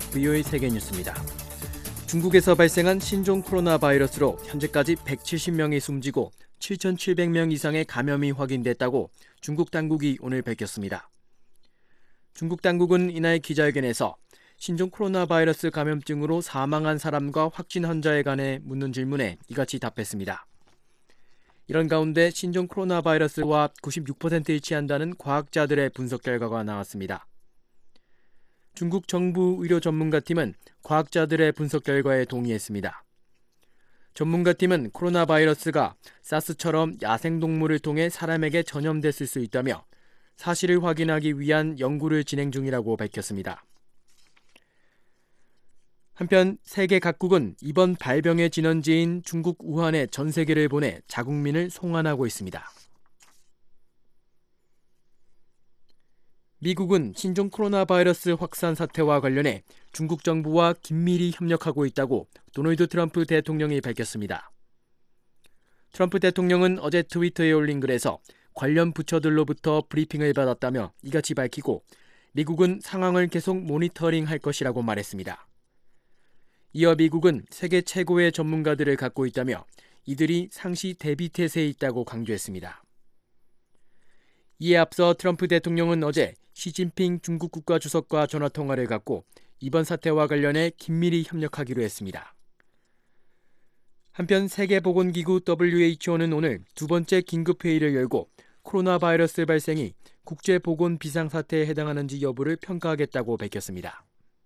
VOA 세계뉴스입니다. 중국에서 발생한 신종 코로나 바이러스로 현재까지 170명이 숨지고 7,700명 이상의 감염이 확인됐다고 중국 당국이 오늘 밝혔습니다. 중국 당국은 이날 기자회견에서 신종 코로나 바이러스 감염증으로 사망한 사람과 확진 환자에 관해 묻는 질문에 이같이 답했습니다. 이런 가운데 신종 코로나 바이러스와 96% 일치한다는 과학자들의 분석 결과가 나왔습니다. 중국 정부 의료 전문가팀은 과학자들의 분석 결과에 동의했습니다. 전문가팀은 코로나 바이러스가 사스처럼 야생동물을 통해 사람에게 전염됐을 수 있다며 사실을 확인하기 위한 연구를 진행 중이라고 밝혔습니다. 한편 세계 각국은 이번 발병의 진원지인 중국 우한에 전 세계를 보내 자국민을 송환하고 있습니다. 미국은 신종 코로나 바이러스 확산 사태와 관련해 중국 정부와 긴밀히 협력하고 있다고 도널드 트럼프 대통령이 밝혔습니다. 트럼프 대통령은 어제 트위터에 올린 글에서 관련 부처들로부터 브리핑을 받았다며 이같이 밝히고 미국은 상황을 계속 모니터링할 것이라고 말했습니다. 이어 미국은 세계 최고의 전문가들을 갖고 있다며 이들이 상시 대비 태세에 있다고 강조했습니다. 이에 앞서 트럼프 대통령은 어제 시진핑 중국 국가주석과 전화통화를 갖고 이번 사태와 관련해 긴밀히 협력하기로 했습니다. 한편 세계보건기구 WHO는 오늘 두 번째 긴급회의를 열고 코로나 바이러스 발생이 국제보건 비상사태에 해당하는지 여부를 평가하겠다고 밝혔습니다.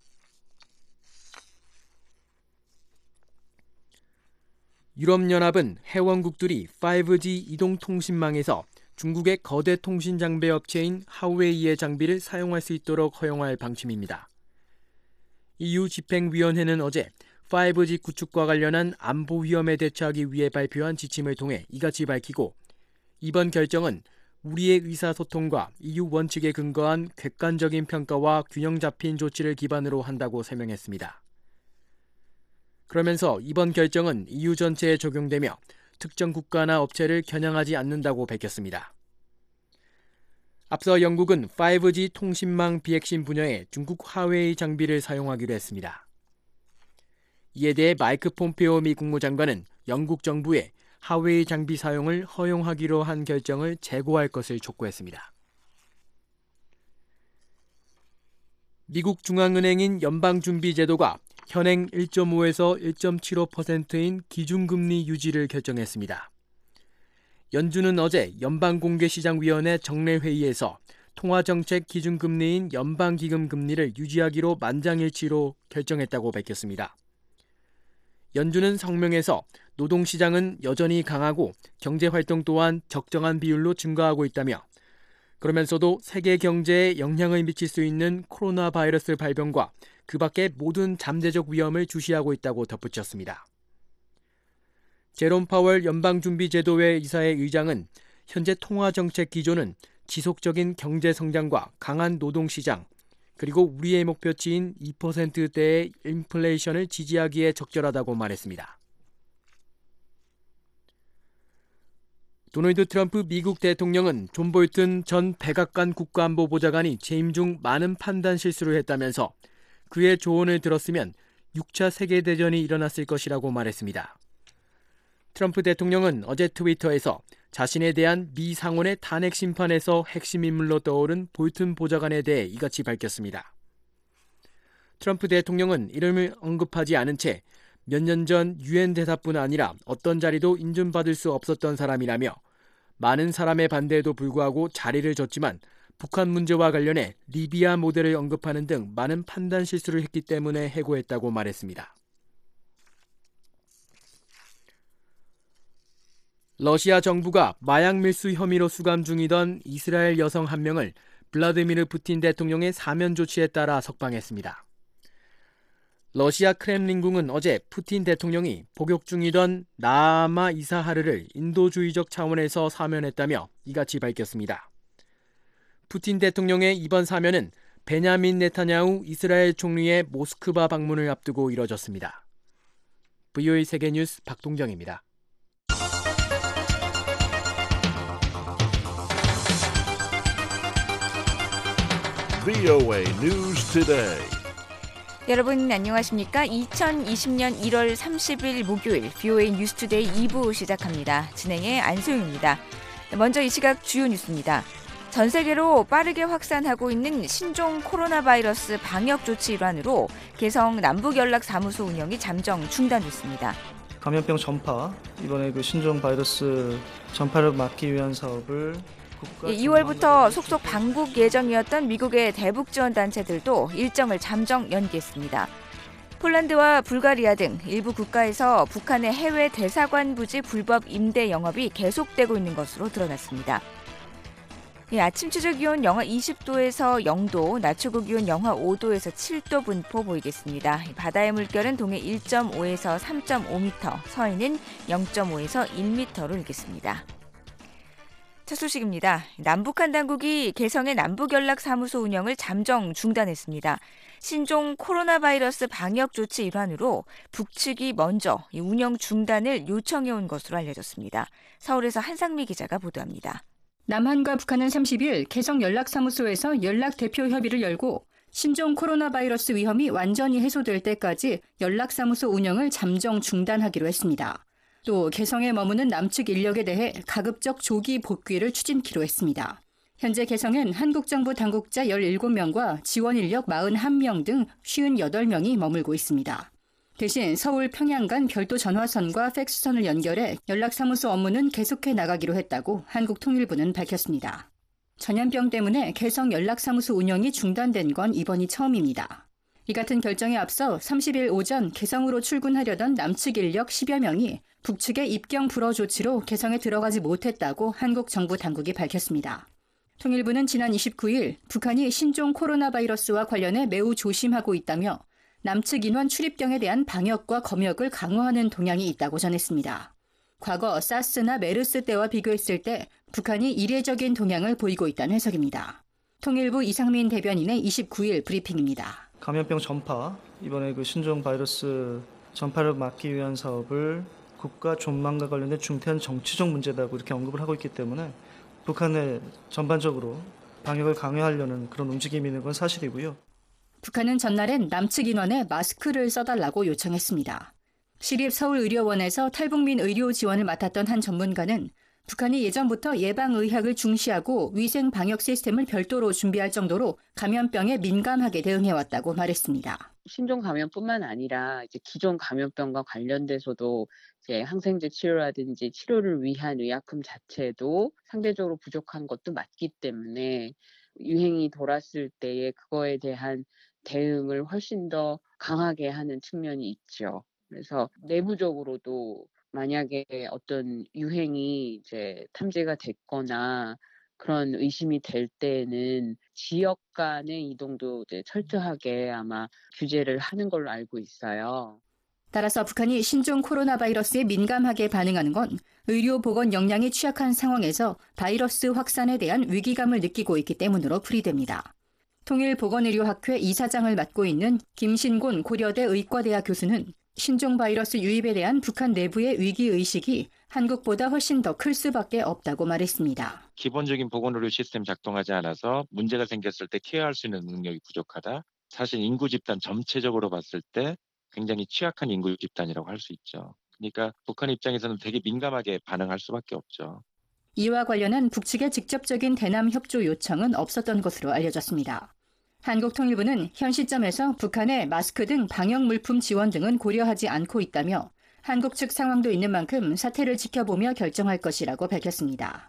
유럽연합은 회원국들이 5G 이동통신망에서 중국의 거대 통신 장비 업체인 하웨이의 장비를 사용할 수 있도록 허용할 방침입니다. EU 집행위원회는 어제 5G 구축과 관련한 안보 위험에 대처하기 위해 발표한 지침을 통해 이같이 밝히고 이번 결정은 우리의 의사소통과 EU 원칙에 근거한 객관적인 평가와 균형 잡힌 조치를 기반으로 한다고 설명했습니다. 그러면서 이번 결정은 EU 전체에 적용되며 특정 국가나 업체를 겨냥하지 않는다고 밝혔습니다. 앞서 영국은 5G 통신망 비핵심 분야에 중국 하웨이 장비를 사용하기로 했습니다. 이에 대해 마이크 폼페오 미 국무장관은 영국 정부에 하웨이 장비 사용을 허용하기로 한 결정을 재고할 것을 촉구했습니다. 미국 중앙은행인 연방준비제도가 현행 1.5에서 1.75%인 기준금리 유지를 결정했습니다. 연준은 어제 연방공개시장위원회 정례회의에서 통화정책 기준금리인 연방기금 금리를 유지하기로 만장일치로 결정했다고 밝혔습니다. 연준은 성명에서 노동시장은 여전히 강하고 경제활동 또한 적정한 비율로 증가하고 있다며 그러면서도 세계 경제에 영향을 미칠 수 있는 코로나 바이러스 발병과 그 밖의 모든 잠재적 위험을 주시하고 있다고 덧붙였습니다. 제롬 파월 연방준비제도회 이사회 의장은 현재 통화정책 기조는 지속적인 경제성장과 강한 노동시장, 그리고 우리의 목표치인 2%대의 인플레이션을 지지하기에 적절하다고 말했습니다. 도널드 트럼프 미국 대통령은 존 볼튼 전 백악관 국가안보보좌관이 재임 중 많은 판단 실수를 했다면서 그의 조언을 들었으면 6차 세계대전이 일어났을 것이라고 말했습니다. 트럼프 대통령은 어제 트위터에서 자신에 대한 미 상원의 탄핵 심판에서 핵심 인물로 떠오른 볼튼 보좌관에 대해 이같이 밝혔습니다. 트럼프 대통령은 이름을 언급하지 않은 채 몇 년 전 유엔 대사뿐 아니라 어떤 자리도 인준받을 수 없었던 사람이라며 많은 사람의 반대에도 불구하고 자리를 줬지만 북한 문제와 관련해 리비아 모델을 언급하는 등 많은 판단 실수를 했기 때문에 해고했다고 말했습니다. 러시아 정부가 마약 밀수 혐의로 수감 중이던 이스라엘 여성 한 명을 블라디미르 푸틴 대통령의 사면 조치에 따라 석방했습니다. 러시아 크렘린궁은 어제 푸틴 대통령이 복역 중이던 나아마 이사하르를 인도주의적 차원에서 사면했다며 이같이 밝혔습니다. 푸틴 대통령의 이번 사면은 베냐민 네타냐후 이스라엘 총리의 모스크바 방문을 앞두고 이뤄졌습니다. VOA 세계뉴스 박동정입니다. VOA News Today. 여러분 안녕하십니까? 2020년 1월 30일 목요일 VOA 뉴스투데이 2부 시작합니다. 진행의 안소영입니다. 먼저 이 시각 주요 뉴스입니다. 전 세계로 빠르게 확산하고 있는 신종 코로나 바이러스 방역 조치 일환으로 개성 남북연락사무소 운영이 잠정 중단됐습니다. 감염병 전파, 이번에 신종 바이러스 전파를 막기 위한 사업을 2월부터 속속 방북 예정이었던 미국의 대북 지원 단체들도 일정을 잠정 연기했습니다. 폴란드와 불가리아 등 일부 국가에서 북한의 해외 대사관 부지 불법 임대 영업이 계속되고 있는 것으로 드러났습니다. 아침 최저 기온 영하 20도에서 0도, 낮 최고 기온 영하 5도에서 7도 분포 보이겠습니다. 바다의 물결은 동해 1.5에서 3.5m, 서해는 0.5에서 1m로 일겠습니다. 첫 소식입니다. 남북한 당국이 개성의 남북연락사무소 운영을 잠정 중단했습니다. 신종 코로나 바이러스 방역 조치 일환으로 북측이 먼저 운영 중단을 요청해온 것으로 알려졌습니다. 서울에서 한상미 기자가 보도합니다. 남한과 북한은 30일 개성 연락사무소에서 연락대표 협의를 열고 신종 코로나 바이러스 위험이 완전히 해소될 때까지 연락사무소 운영을 잠정 중단하기로 했습니다. 또 개성에 머무는 남측 인력에 대해 가급적 조기 복귀를 추진키로 했습니다. 현재 개성엔 한국 정부 당국자 17명과 지원 인력 41명 등 58명이 머물고 있습니다. 대신 서울 평양 간 별도 전화선과 팩스선을 연결해 연락사무소 업무는 계속해 나가기로 했다고 한국통일부는 밝혔습니다. 전염병 때문에 개성 연락사무소 운영이 중단된 건 이번이 처음입니다. 이 같은 결정에 앞서 30일 오전 개성으로 출근하려던 남측 인력 10여 명이 북측의 입경 불허 조치로 개성에 들어가지 못했다고 한국 정부 당국이 밝혔습니다. 통일부는 지난 29일 북한이 신종 코로나 바이러스와 관련해 매우 조심하고 있다며 남측 인원 출입경에 대한 방역과 검역을 강화하는 동향이 있다고 전했습니다. 과거 사스나 메르스 때와 비교했을 때 북한이 이례적인 동향을 보이고 있다는 해석입니다. 통일부 이상민 대변인의 29일 브리핑입니다. 감염병 전파, 이번에 신종 바이러스 전파를 막기 위한 사업을 국가 존망과 관련된 중대한 정치적 문제다고 이렇게 언급을 하고 있기 때문에 북한의 전반적으로 방역을 강화하려는 그런 움직임이 있는 건 사실이고요. 북한은 전날엔 남측 인원에 마스크를 써달라고 요청했습니다. 시립서울의료원에서 탈북민 의료 지원을 맡았던 한 전문가는 북한이 예전부터 예방의학을 중시하고 위생 방역 시스템을 별도로 준비할 정도로 감염병에 민감하게 대응해왔다고 말했습니다. 신종 감염뿐만 아니라 이제 기존 감염병과 관련돼서도 이제 항생제 치료라든지 치료를 위한 의약품 자체도 상대적으로 부족한 것도 맞기 때문에 유행이 돌았을 때에 그거에 대한 대응을 훨씬 더 강하게 하는 측면이 있죠. 그래서 내부적으로도 만약에 어떤 유행이 이제 탐지가 됐거나 그런 의심이 될 때에는 지역 간의 이동도 이제 철저하게 아마 규제를 하는 걸로 알고 있어요. 따라서 북한이 신종 코로나 바이러스에 민감하게 반응하는 건 의료 보건 역량이 취약한 상황에서 바이러스 확산에 대한 위기감을 느끼고 있기 때문으로 풀이됩니다. 통일보건의료학회 이사장을 맡고 있는 김신곤 고려대 의과대학 교수는 신종 바이러스 유입에 대한 북한 내부의 위기의식이 한국보다 훨씬 더 클 수밖에 없다고 말했습니다. 기본적인 보건의료 시스템 작동하지 않아서 문제가 생겼을 때 케어할 수 있는 능력이 부족하다. 사실 인구 집단 전체적으로 봤을 때 굉장히 취약한 인구 집단이라고 할 수 있죠. 그러니까 북한 입장에서는 되게 민감하게 반응할 수밖에 없죠. 이와 관련한 북측의 직접적인 대남 협조 요청은 없었던 것으로 알려졌습니다. 한국통일부는 현 시점에서 북한의 마스크 등 방역 물품 지원 등은 고려하지 않고 있다며 한국 측 상황도 있는 만큼 사태를 지켜보며 결정할 것이라고 밝혔습니다.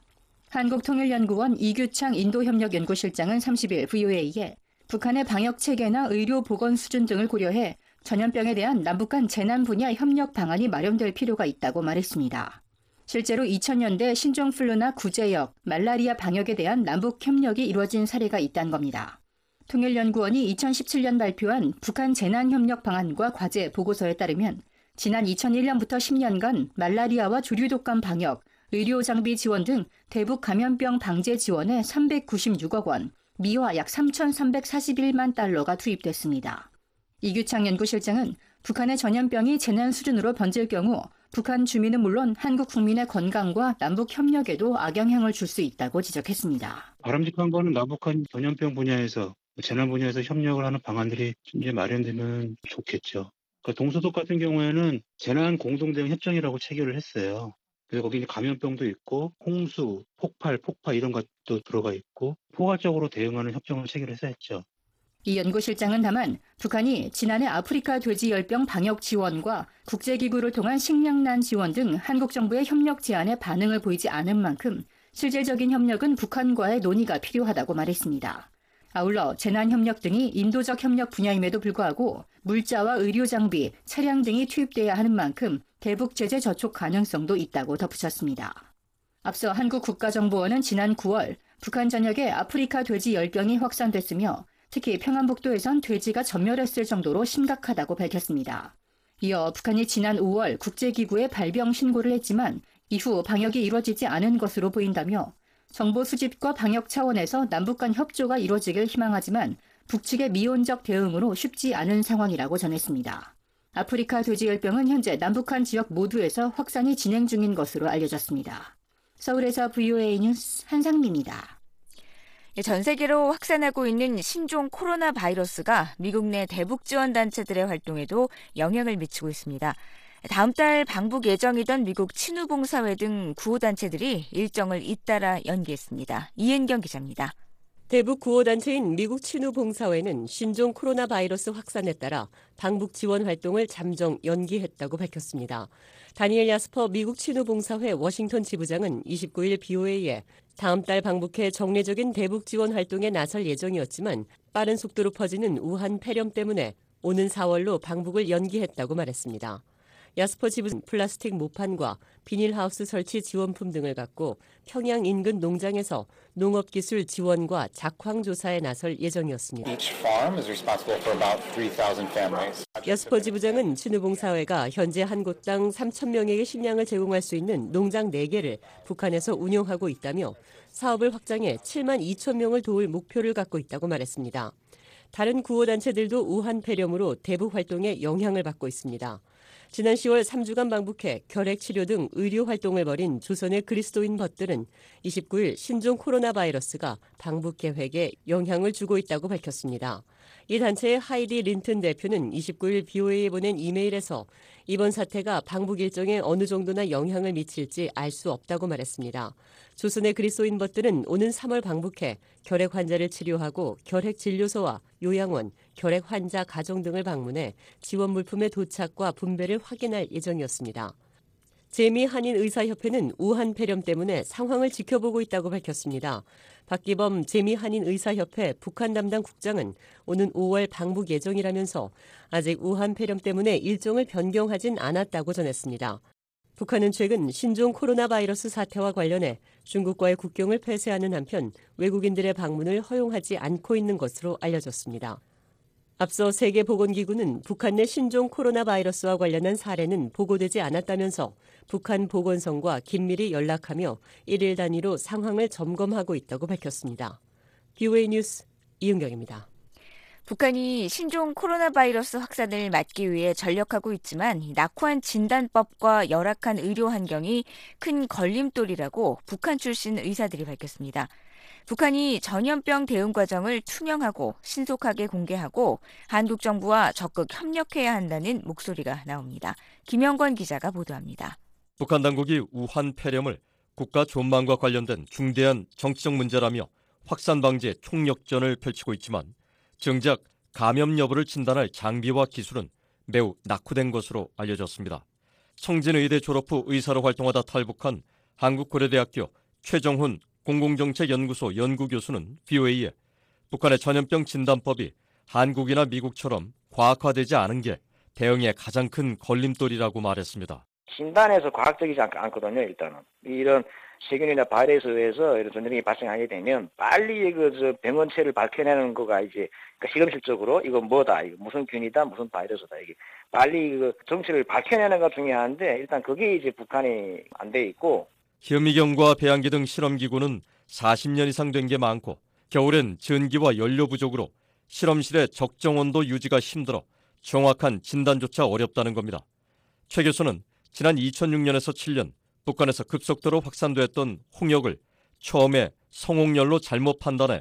한국통일연구원 이규창 인도협력연구실장은 30일 VOA에 북한의 방역 체계나 의료 보건 수준 등을 고려해 전염병에 대한 남북 간 재난 분야 협력 방안이 마련될 필요가 있다고 말했습니다. 실제로 2000년대 신종플루나 구제역, 말라리아 방역에 대한 남북 협력이 이루어진 사례가 있다는 겁니다. 통일연구원이 2017년 발표한 북한 재난협력 방안과 과제 보고서에 따르면 지난 2001년부터 10년간 말라리아와 조류독감 방역, 의료장비 지원 등 대북 감염병 방제 지원에 396억 원, 미화 약 3,341만 달러가 투입됐습니다. 이규창 연구실장은 북한의 전염병이 재난 수준으로 번질 경우 북한 주민은 물론 한국 국민의 건강과 남북 협력에도 악영향을 줄 수 있다고 지적했습니다. 바람직한 거는 남북한 전염병 분야에서 재난 분야에서 협력을 하는 방안들이 이제 마련되면 좋겠죠. 그러니까 동서독 같은 경우에는 재난 공동대응 협정이라고 체결을 했어요. 그래서 거기 이제 감염병도 있고 홍수, 폭발, 폭파 이런 것도 들어가 있고 포괄적으로 대응하는 협정을 체결해서 했죠. 이 연구실장은 다만 북한이 지난해 아프리카 돼지 열병 방역 지원과 국제기구를 통한 식량난 지원 등 한국 정부의 협력 제안에 반응을 보이지 않은 만큼 실질적인 협력은 북한과의 논의가 필요하다고 말했습니다. 아울러 재난협력 등이 인도적 협력 분야임에도 불구하고 물자와 의료장비, 차량 등이 투입돼야 하는 만큼 대북 제재 저촉 가능성도 있다고 덧붙였습니다. 앞서 한국 국가정보원은 지난 9월 북한 전역에 아프리카 돼지 열병이 확산됐으며 특히 평안북도에선 돼지가 전멸했을 정도로 심각하다고 밝혔습니다. 이어 북한이 지난 5월 국제기구에 발병 신고를 했지만 이후 방역이 이루어지지 않은 것으로 보인다며 정보 수집과 방역 차원에서 남북 간 협조가 이루어지길 희망하지만 북측의 미온적 대응으로 쉽지 않은 상황이라고 전했습니다. 아프리카 돼지열병은 현재 남북한 지역 모두에서 확산이 진행 중인 것으로 알려졌습니다. 서울에서 VOA 뉴스 한상미입니다. 전 세계로 확산하고 있는 신종 코로나 바이러스가 미국 내 대북 지원 단체들의 활동에도 영향을 미치고 있습니다. 다음 달 방북 예정이던 미국 친우봉사회 등 구호단체들이 일정을 잇따라 연기했습니다. 이은경 기자입니다. 대북 구호단체인 미국 친우봉사회는 신종 코로나 바이러스 확산에 따라 방북 지원 활동을 잠정 연기했다고 밝혔습니다. 다니엘 야스퍼 미국 친우봉사회 워싱턴 지부장은 29일 BOA에 다음 달 방북해 정례적인 대북 지원 활동에 나설 예정이었지만 빠른 속도로 퍼지는 우한 폐렴 때문에 오는 4월로 방북을 연기했다고 말했습니다. 야스퍼 지부는 플라스틱 모판과 비닐하우스 설치 지원품 등을 갖고 평양 인근 농장에서 농업기술 지원과 작황 조사에 나설 예정이었습니다. 야스퍼 지부장은 친우봉사회가 현재 한 곳당 3,000명에게 식량을 제공할 수 있는 농장 4개를 북한에서 운영하고 있다며 사업을 확장해 7만 2천 명을 도울 목표를 갖고 있다고 말했습니다. 다른 구호단체들도 우한 폐렴으로 대북 활동에 영향을 받고 있습니다. 지난 10월 3주간 방북해 결핵 치료 등 의료 활동을 벌인 조선의 그리스도인 벗들은 29일 신종 코로나 바이러스가 방북 계획에 영향을 주고 있다고 밝혔습니다. 이 단체의 하이디 린튼 대표는 29일 BOA에 보낸 이메일에서 이번 사태가 방북 일정에 어느 정도나 영향을 미칠지 알 수 없다고 말했습니다. 조선의 그리스도인 벗들은 오는 3월 방북해 결핵 환자를 치료하고 결핵 진료소와 요양원, 결핵 환자 가정 등을 방문해 지원 물품의 도착과 분배를 확인할 예정이었습니다. 재미한인의사협회는 우한 폐렴 때문에 상황을 지켜보고 있다고 밝혔습니다. 박기범 재미한인의사협회 북한 담당 국장은 오는 5월 방북 예정이라면서 아직 우한 폐렴 때문에 일정을 변경하진 않았다고 전했습니다. 북한은 최근 신종 코로나 바이러스 사태와 관련해 중국과의 국경을 폐쇄하는 한편 외국인들의 방문을 허용하지 않고 있는 것으로 알려졌습니다. 앞서 세계보건기구는 북한 내 신종 코로나 바이러스와 관련한 사례는 보고되지 않았다면서 북한 보건성과 긴밀히 연락하며 일일 단위로 상황을 점검하고 있다고 밝혔습니다. BOA 뉴스 이은경입니다. 북한이 신종 코로나 바이러스 확산을 막기 위해 전력하고 있지만 낙후한 진단법과 열악한 의료 환경이 큰 걸림돌이라고 북한 출신 의사들이 밝혔습니다. 북한이 전염병 대응 과정을 투명하고 신속하게 공개하고 한국 정부와 적극 협력해야 한다는 목소리가 나옵니다. 김영권 기자가 보도합니다. 북한 당국이 우한 폐렴을 국가 존망과 관련된 중대한 정치적 문제라며 확산 방지에 총력전을 펼치고 있지만 정작 감염 여부를 진단할 장비와 기술은 매우 낙후된 것으로 알려졌습니다. 청진의대 졸업 후 의사로 활동하다 탈북한 한국고려대학교 최정훈 공공정책연구소 연구교수는 BOA에 북한의 전염병 진단법이 한국이나 미국처럼 과학화되지 않은 게 대응에 가장 큰 걸림돌이라고 말했습니다. 진단에서 과학적이지 않거든요. 일단은 이런 세균이나 바이러스에 의해서 이런 전염이 발생하게 되면 빨리 병원체를 밝혀내는 거가 이제 실험실적으로 이거 뭐다, 이거 무슨 균이다, 무슨 바이러스다, 이게 빨리 정체를 밝혀내는 거 중요한데 일단 그게 이제 북한이 안 돼 있고. 현미경과 배양기 등 실험기구는 40년 이상 된 게 많고 겨울엔 전기와 연료 부족으로 실험실의 적정 온도 유지가 힘들어 정확한 진단조차 어렵다는 겁니다. 최 교수는 지난 2006년에서 7년 북한에서 급속도로 확산됐던 홍역을 처음에 성홍열로 잘못 판단해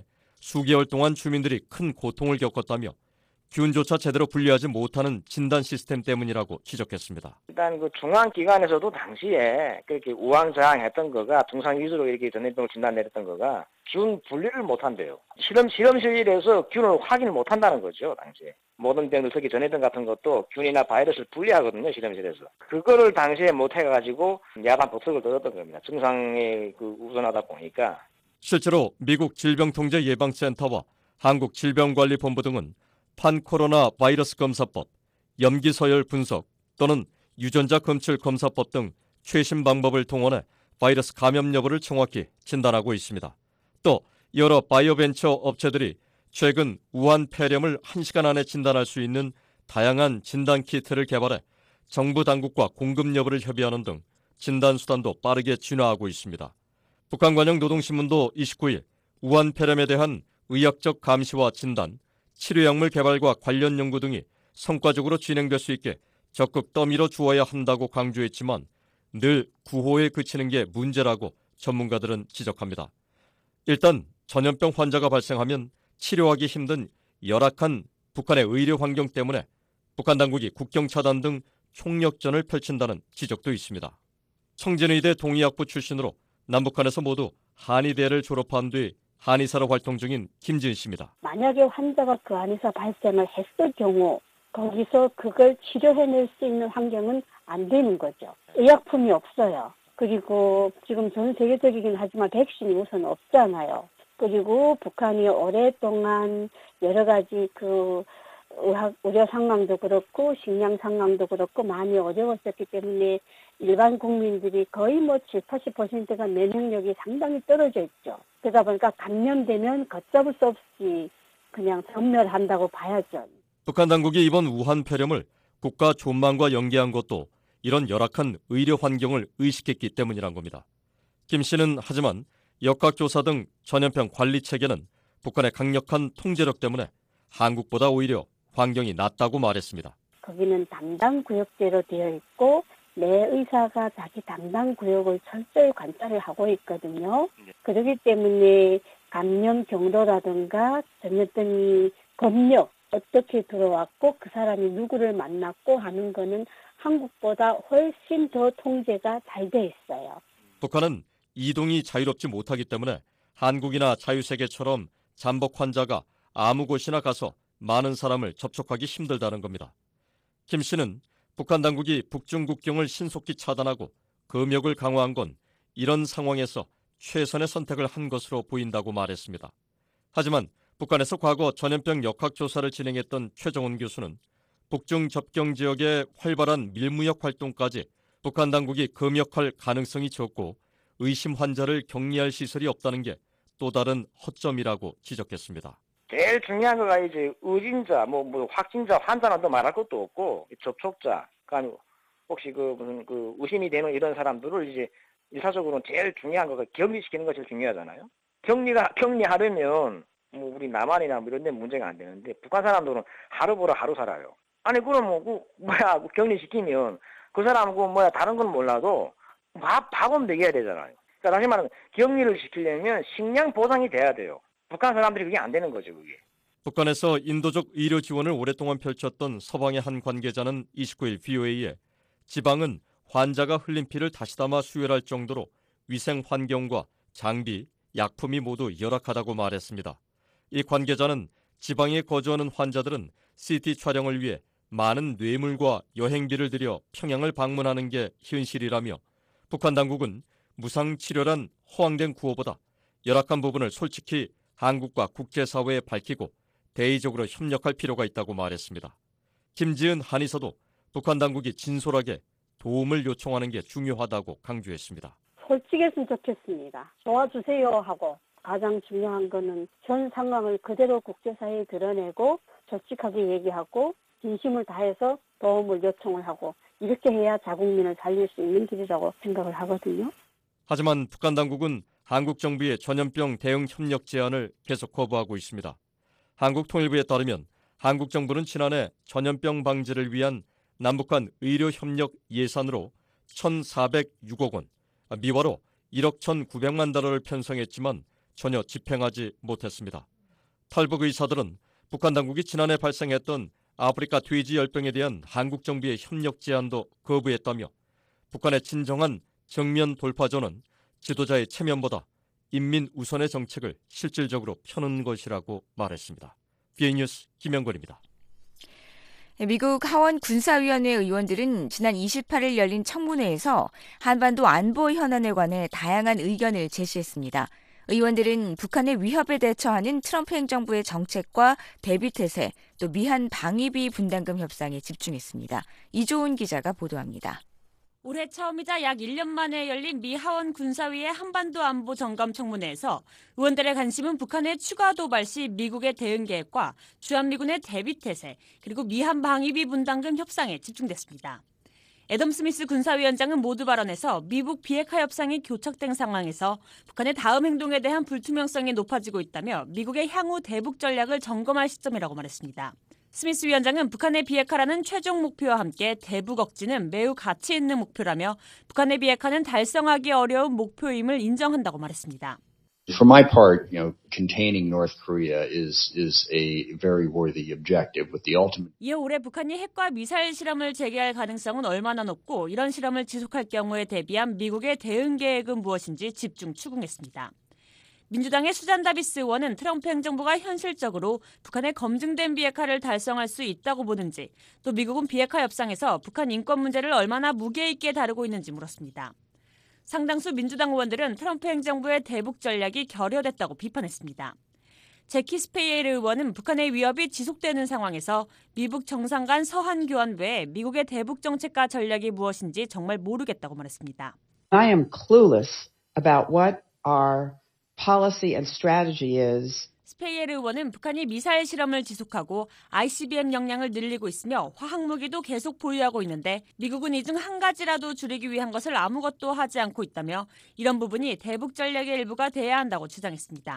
수개월 동안 주민들이 큰 고통을 겪었다며 균조차 제대로 분리하지 못하는 진단 시스템 때문이라고 지적했습니다. 일단 그 중앙기관에서도 당시에 그렇게 우왕좌왕했던 거가 중상 위주로 이렇게 전염병을 진단 내렸던 거가 균 분리를 못한대요. 실험실에서 균을 확인을 못한다는 거죠, 당시에. 모든 병들, 특히 전염병 같은 것도 균이나 바이러스를 분리하거든요, 실험실에서. 그거를 당시에 못해가지고 야단 법석을 들었던 겁니다. 증상이 우선하다 보니까. 실제로 미국 질병통제예방센터와 한국질병관리본부 등은 판코로나 바이러스 검사법, 염기서열 분석 또는 유전자 검출 검사법 등 최신 방법을 동원해 바이러스 감염 여부를 정확히 진단하고 있습니다. 또 여러 바이오벤처 업체들이 최근 우한 폐렴을 1시간 안에 진단할 수 있는 다양한 진단 키트를 개발해 정부 당국과 공급 여부를 협의하는 등 진단 수단도 빠르게 진화하고 있습니다. 북한관영 노동신문도 29일 우한 폐렴에 대한 의학적 감시와 진단, 치료약물 개발과 관련 연구 등이 성과적으로 진행될 수 있게 적극 떠밀어 주어야 한다고 강조했지만 늘 구호에 그치는 게 문제라고 전문가들은 지적합니다. 일단 전염병 환자가 발생하면 치료하기 힘든 열악한 북한의 의료 환경 때문에 북한 당국이 국경 차단 등 총력전을 펼친다는 지적도 있습니다. 청진의대 동의학부 출신으로 남북한에서 모두 한의대를 졸업한 뒤 한의사로 활동 중인 김지은 씨입니다. 만약에 환자가 그 안에서 발생을 했을 경우 거기서 그걸 치료해낼 수 있는 환경은 안 되는 거죠. 의약품이 없어요. 그리고 지금 전 세계적이긴 하지만 백신이 우선 없잖아요. 그리고 북한이 오랫동안 여러 가지 의료 상황도 그렇고 식량 상황도 그렇고 많이 어려웠었기 때문에 일반 국민들이 거의 7, 80%가 면역력이 상당히 떨어져 있죠. 그러다 보니까 감염되면 걷잡을 수 없이 그냥 전멸한다고 봐야죠. 북한 당국이 이번 우한 폐렴을 국가 존망과 연계한 것도 이런 열악한 의료 환경을 의식했기 때문이란 겁니다. 김 씨는 하지만 역학조사 등 전염병 관리 체계는 북한의 강력한 통제력 때문에 한국보다 오히려 환경이 낫다고 말했습니다. 거기는 담당 구역제로 되어 있고 내 의사가 자기 담당 구역을 철저히 관찰을 하고 있거든요. 그렇기 때문에 감염 경로라든가 전염병이 검역 어떻게 들어왔고 그 사람이 누구를 만났고 하는 거는 한국보다 훨씬 더 통제가 잘 돼 있어요. 북한은 이동이 자유롭지 못하기 때문에 한국이나 자유세계처럼 잠복 환자가 아무 곳이나 가서 많은 사람을 접촉하기 힘들다는 겁니다. 김 씨는 북한 당국이 북중 국경을 신속히 차단하고 검역을 강화한 건 이런 상황에서 최선의 선택을 한 것으로 보인다고 말했습니다. 하지만 북한에서 과거 전염병 역학조사를 진행했던 최정훈 교수는 북중 접경 지역의 활발한 밀무역 활동까지 북한 당국이 검역할 가능성이 적고 의심 환자를 격리할 시설이 없다는 게 또 다른 허점이라고 지적했습니다. 제일 중요한 거가 이제 의진자, 확진자, 환자는 또 말할 것도 없고 접촉자, 그러니까 혹시 무슨 의심이 되는 이런 사람들을 이제 일차적으로는 제일 중요한 거가 격리시키는 것이 제일 중요하잖아요. 격리하려면 우리 남한이나 이런 데 문제가 안 되는데 북한 사람들은 하루 보라 하루 살아요. 아니 그럼 격리시키면 그 사람 다른 건 몰라도 밥은 먹여야 되잖아요. 그러니까 다시 말하면 격리를 시키려면 식량 보상이 돼야 돼요. 북한 사람들이 그게 안 되는 거죠, 그게. 북한에서 인도적 의료 지원을 오랫동안 펼쳤던 서방의 한 관계자는 29일 VOA에 지방은 환자가 흘린 피를 다시 담아 수혈할 정도로 위생 환경과 장비, 약품이 모두 열악하다고 말했습니다. 이 관계자는 지방에 거주하는 환자들은 CT 촬영을 위해 많은 뇌물과 여행비를 들여 평양을 방문하는 게 현실이라며 북한 당국은 무상치료란 허황된 구호보다 열악한 부분을 솔직히 한국과 국제사회에 밝히고 대의적으로 협력할 필요가 있다고 말했습니다. 김지은 한의사도 북한 당국이 진솔하게 도움을 요청하는 게 중요하다고 강조했습니다. 솔직했으면 좋겠습니다. 도와주세요 하고 가장 중요한 거는 현 상황을 그대로 국제사회에 드러내고 솔직하게 얘기하고 진심을 다해서 도움을 요청을 하고 이렇게 해야 자국민을 살릴 수 있는 길이라고 생각을 하거든요. 하지만 북한 당국은 한국 정부의 전염병 대응 협력 제안을 계속 거부하고 있습니다. 한국통일부에 따르면 한국 정부는 지난해 전염병 방지를 위한 남북한 의료 협력 예산으로 1,406억 원, 미화로 1억 1,900만 달러를 편성했지만 전혀 집행하지 못했습니다. 탈북 의사들은 북한 당국이 지난해 발생했던 아프리카 돼지 열병에 대한 한국 정부의 협력 제안도 거부했다며 북한의 진정한 정면 돌파전은 지도자의 체면보다 인민 우선의 정책을 실질적으로 펴는 것이라고 말했습니다. BA 뉴스 김영권입니다. 미국 하원 군사위원회 의원들은 지난 28일 열린 청문회에서 한반도 안보 현안에 관해 다양한 의견을 제시했습니다. 의원들은 북한의 위협에 대처하는 트럼프 행정부의 정책과 대비태세, 또 미한 방위비 분담금 협상에 집중했습니다. 이조은 기자가 보도합니다. 올해 처음이자 약 1년 만에 열린 미 하원 군사위의 한반도 안보 점검 청문회에서 의원들의 관심은 북한의 추가 도발 시 미국의 대응 계획과 주한미군의 대비태세, 그리고 미한 방위비 분담금 협상에 집중됐습니다. 애덤 스미스 군사위원장은 모두 발언에서 미북 비핵화 협상이 교착된 상황에서 북한의 다음 행동에 대한 불투명성이 높아지고 있다며 미국의 향후 대북 전략을 점검할 시점이라고 말했습니다. 스미스 위원장은 북한의 비핵화라는 최종 목표와 함께 대북 억지는 매우 가치 있는 목표라며 북한의 비핵화는 달성하기 어려운 목표임을 인정한다고 말했습니다. For my part, containing North Korea is a very worthy objective with the ultimate. 이어 올해 북한이 핵과 미사일 실험을 재개할 가능성은 얼마나 높고 이런 실험을 지속할 경우에 대비한 미국의 대응 계획은 무엇인지 집중 추궁했습니다. 민주당의 수잔 다비스 의원은 트럼프 행정부가 현실적으로 북한의 검증된 비핵화를 달성할 수 있다고 보는지, 또 미국은 비핵화 협상에서 북한 인권 문제를 얼마나 무게 있게 다루고 있는지 물었습니다. 상당수 민주당 의원들은 트럼프 행정부의 대북 전략이 결여됐다고 비판했습니다. 제키 스페이에르 의원은 북한의 위협이 지속되는 상황에서 미북 정상 간 서한 교환 외에 미국의 대북 정책과 전략이 무엇인지 정말 모르겠다고 말했습니다. I am clueless about what our policy and strategy is. 스페이에르 의원은 북한이 미사일 실험을 지속하고 ICBM 역량을 늘리고 있으며 화학무기도 계속 보유하고 있는데 미국은 이 중 한 가지라도 줄이기 위한 것을 아무것도 하지 않고 있다며 이런 부분이 대북 전략의 일부가 돼야 한다고 주장했습니다.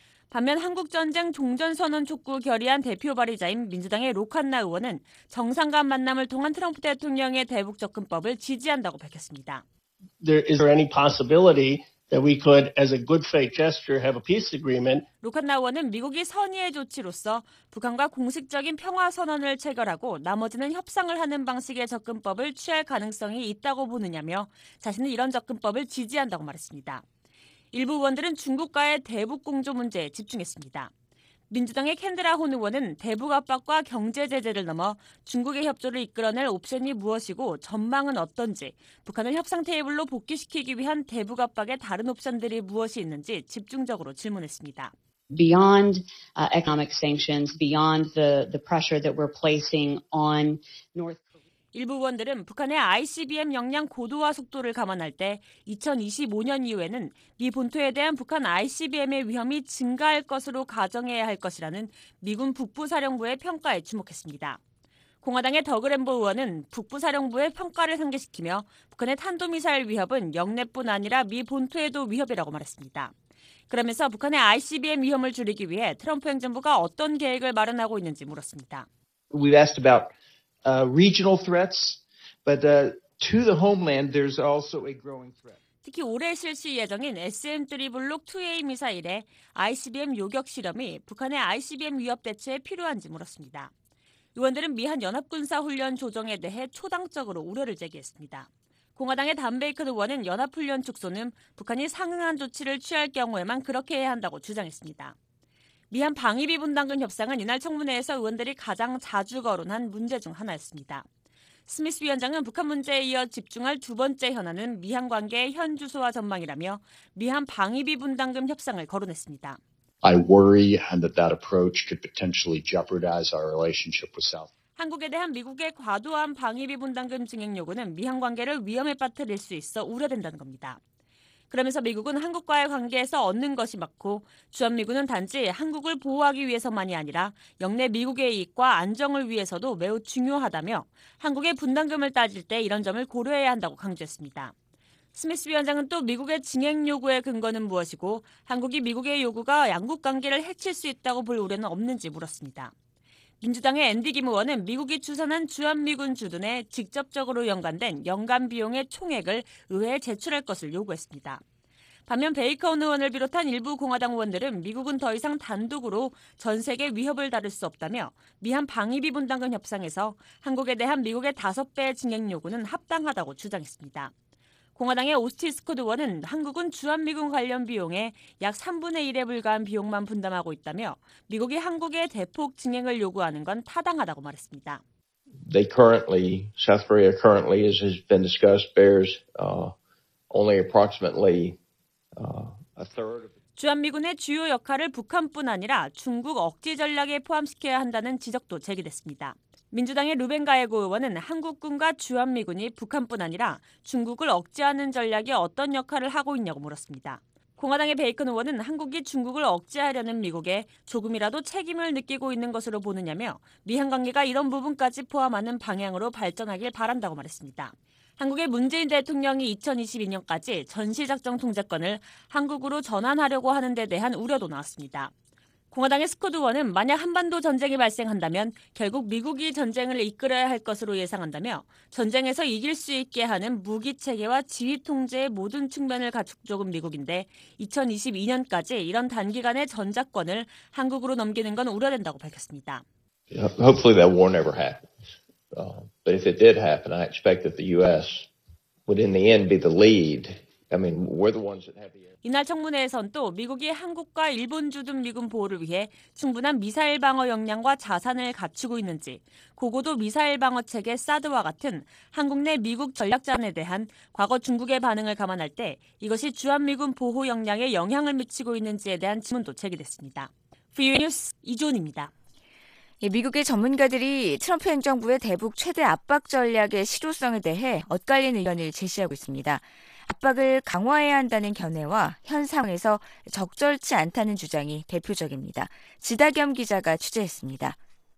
반면 한국전쟁 종전선언 촉구 결의안 대표 발의자인 민주당의 로칸나 의원은 정상 간 만남을 통한 트럼프 대통령의 대북 접근법을 지지한다고 밝혔습니다. Is there any possibility that we could, as a good faith gesture, have a peace agreement? 로칸나 의원은 미국이 선의의 조치로서 북한과 공식적인 평화 선언을 체결하고 나머지는 협상을 하는 방식의 접근법을 취할 가능성이 있다고 보느냐며 자신은 이런 접근법을 지지한다고 말했습니다. 일부 의원들은 중국과의 대북 공조 문제에 집중했습니다. 민주당의 캔드라 혼 의원은 대북 압박과 경제 제재를 넘어 중국의 협조를 이끌어낼 옵션이 무엇이고 전망은 어떤지, 북한을 협상 테이블로 복귀시키기 위한 대북 압박의 다른 옵션들이 무엇이 있는지 집중적으로 질문했습니다. Beyond economic sanctions, beyond the pressure that we're placing on North Korea. 일부 의원들은 북한의 ICBM 역량 고도화 속도를 감안할 때 2025년 이후에는 미 본토에 대한 북한 ICBM의 위험이 증가할 것으로 가정해야 할 것이라는 미군 북부사령부의 평가에 주목했습니다. 공화당의 더그 램보 의원은 북부사령부의 평가를 상기시키며 북한의 탄도미사일 위협은 영내뿐 아니라 미 본토에도 위협이라고 말했습니다. 그러면서 북한의 ICBM 위험을 줄이기 위해 트럼프 행정부가 어떤 계획을 마련하고 있는지 물었습니다. We've asked about regional threats, but to the homeland, there's also a growing threat. 특히 올해 실시 예정인 SM-3 블록 2A 미사일의 ICBM 요격 실험이 북한의 ICBM 위협 대처에 필요한지 물었습니다. 의원들은 미한 연합군사훈련 조정에 대해 초당적으로 우려를 제기했습니다. 공화당의 단 베이컨 의원은 연합훈련 축소는 북한이 상응한 조치를 취할 경우에만 그렇게 해야 한다고 주장했습니다. 미한 방위비 분담금 협상은 이날 청문회에서 의원들이 가장 자주 거론한 문제 중 하나였습니다. 스미스 위원장은 북한 문제에 이어 집중할 두 번째 현안은 미한 관계의 현 주소와 전망이라며 미한 방위비 분담금 협상을 거론했습니다. I worry that approach could potentially jeopardize our relationship with South. 한국에 대한 미국의 과도한 방위비 분담금 증액 요구는 미한 관계를 위험에 빠뜨릴 수 있어 우려된다는 겁니다. 그러면서 미국은 한국과의 관계에서 얻는 것이 많고 주한미군은 단지 한국을 보호하기 위해서만이 아니라 영내 미국의 이익과 안정을 위해서도 매우 중요하다며 한국의 분담금을 따질 때 이런 점을 고려해야 한다고 강조했습니다. 스미스 위원장은 또 미국의 증액 요구의 근거는 무엇이고 한국이 미국의 요구가 양국 관계를 해칠 수 있다고 볼 우려는 없는지 물었습니다. 민주당의 앤디 김 의원은 미국이 추산한 주한미군 주둔에 직접적으로 연관된 연간 비용의 총액을 의회에 제출할 것을 요구했습니다. 반면 베이컨 의원을 비롯한 일부 공화당 의원들은 미국은 더 이상 단독으로 전 세계 위협을 다룰 수 없다며 미한 방위비 분담금 협상에서 한국에 대한 미국의 5배 증액 요구는 합당하다고 주장했습니다. 공화당의 오스틴 스콧 의원은 한국은 주한미군 관련 비용의 약 3분의 1에 불과한 비용만 분담하고 있다며 미국이 한국에 대폭 증액을 요구하는 건 타당하다고 말했습니다. South Korea currently, as has been discussed, bears only approximately a third. 주한미군의 주요 역할을 북한뿐 아니라 중국 억지 전략에 포함시켜야 한다는 지적도 제기됐습니다. 민주당의 루벤 가에고 의원은 한국군과 주한미군이 북한뿐 아니라 중국을 억제하는 전략에 어떤 역할을 하고 있냐고 물었습니다. 공화당의 베이컨 의원은 한국이 중국을 억제하려는 미국에 조금이라도 책임을 느끼고 있는 것으로 보느냐며 미한 관계가 이런 부분까지 포함하는 방향으로 발전하길 바란다고 말했습니다. 한국의 문재인 대통령이 2022년까지 전시작전 통제권을 한국으로 전환하려고 하는 데 대한 우려도 나왔습니다. 공화당의 스콧 의원은 만약 한반도 전쟁이 발생한다면 결국 미국이 전쟁을 이끌어야 할 것으로 예상한다며 전쟁에서 이길 수 있게 하는 무기 체계와 지휘 통제의 모든 측면을 갖추고 적은 미국인데 2022년까지 이런 단기간의 전작권을 한국으로 넘기는 건 우려된다고 밝혔습니다. Hopefully that war never happens. But if it did happen, I expect that the U.S. would in the end be the lead. I mean, we're the ones that have the 이날 청문회에선 또 미국이 한국과 일본 주둔 미군 보호를 위해 충분한 미사일 방어 역량과 자산을 갖추고 있는지, 고고도 미사일 방어 체계 사드와 같은 한국 내 미국 전략자산에 대한 과거 중국의 반응을 감안할 때 이것이 주한미군 보호 역량에 영향을 미치고 있는지에 대한 질문도 제기됐습니다. VOA 뉴스 이존입니다. 미국의 전문가들이 트럼프 행정부의 대북 최대 압박 전략의 실효성에 대해 엇갈린 의견을 제시하고 있습니다. 압박을 강화해야 한다는 견해와 현 상황에서 적절치 않다는 주장이 대표적입니다. 지다겸 기자가 취재했습니다.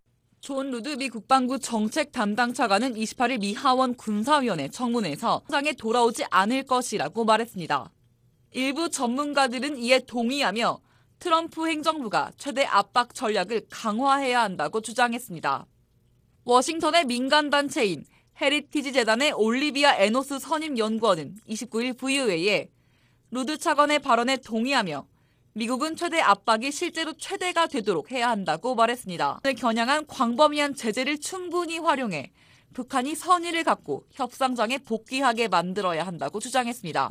존 루드 미 국방부 정책 담당 차관은 28일 미 하원 군사위원회 청문회에서 현장에 돌아오지 않을 것이라고 말했습니다. 일부 전문가들은 이에 동의하며 트럼프 행정부가 최대 압박 전략을 강화해야 한다고 주장했습니다. 워싱턴의 민간단체인 헤리티지 재단의 올리비아 에노스 선임연구원은 29일 VOA에 루드 차관의 발언에 동의하며 미국은 최대 압박이 실제로 최대가 되도록 해야 한다고 말했습니다. 겨냥한 광범위한 제재를 충분히 활용해 북한이 선의를 갖고 협상장에 복귀하게 만들어야 한다고 주장했습니다.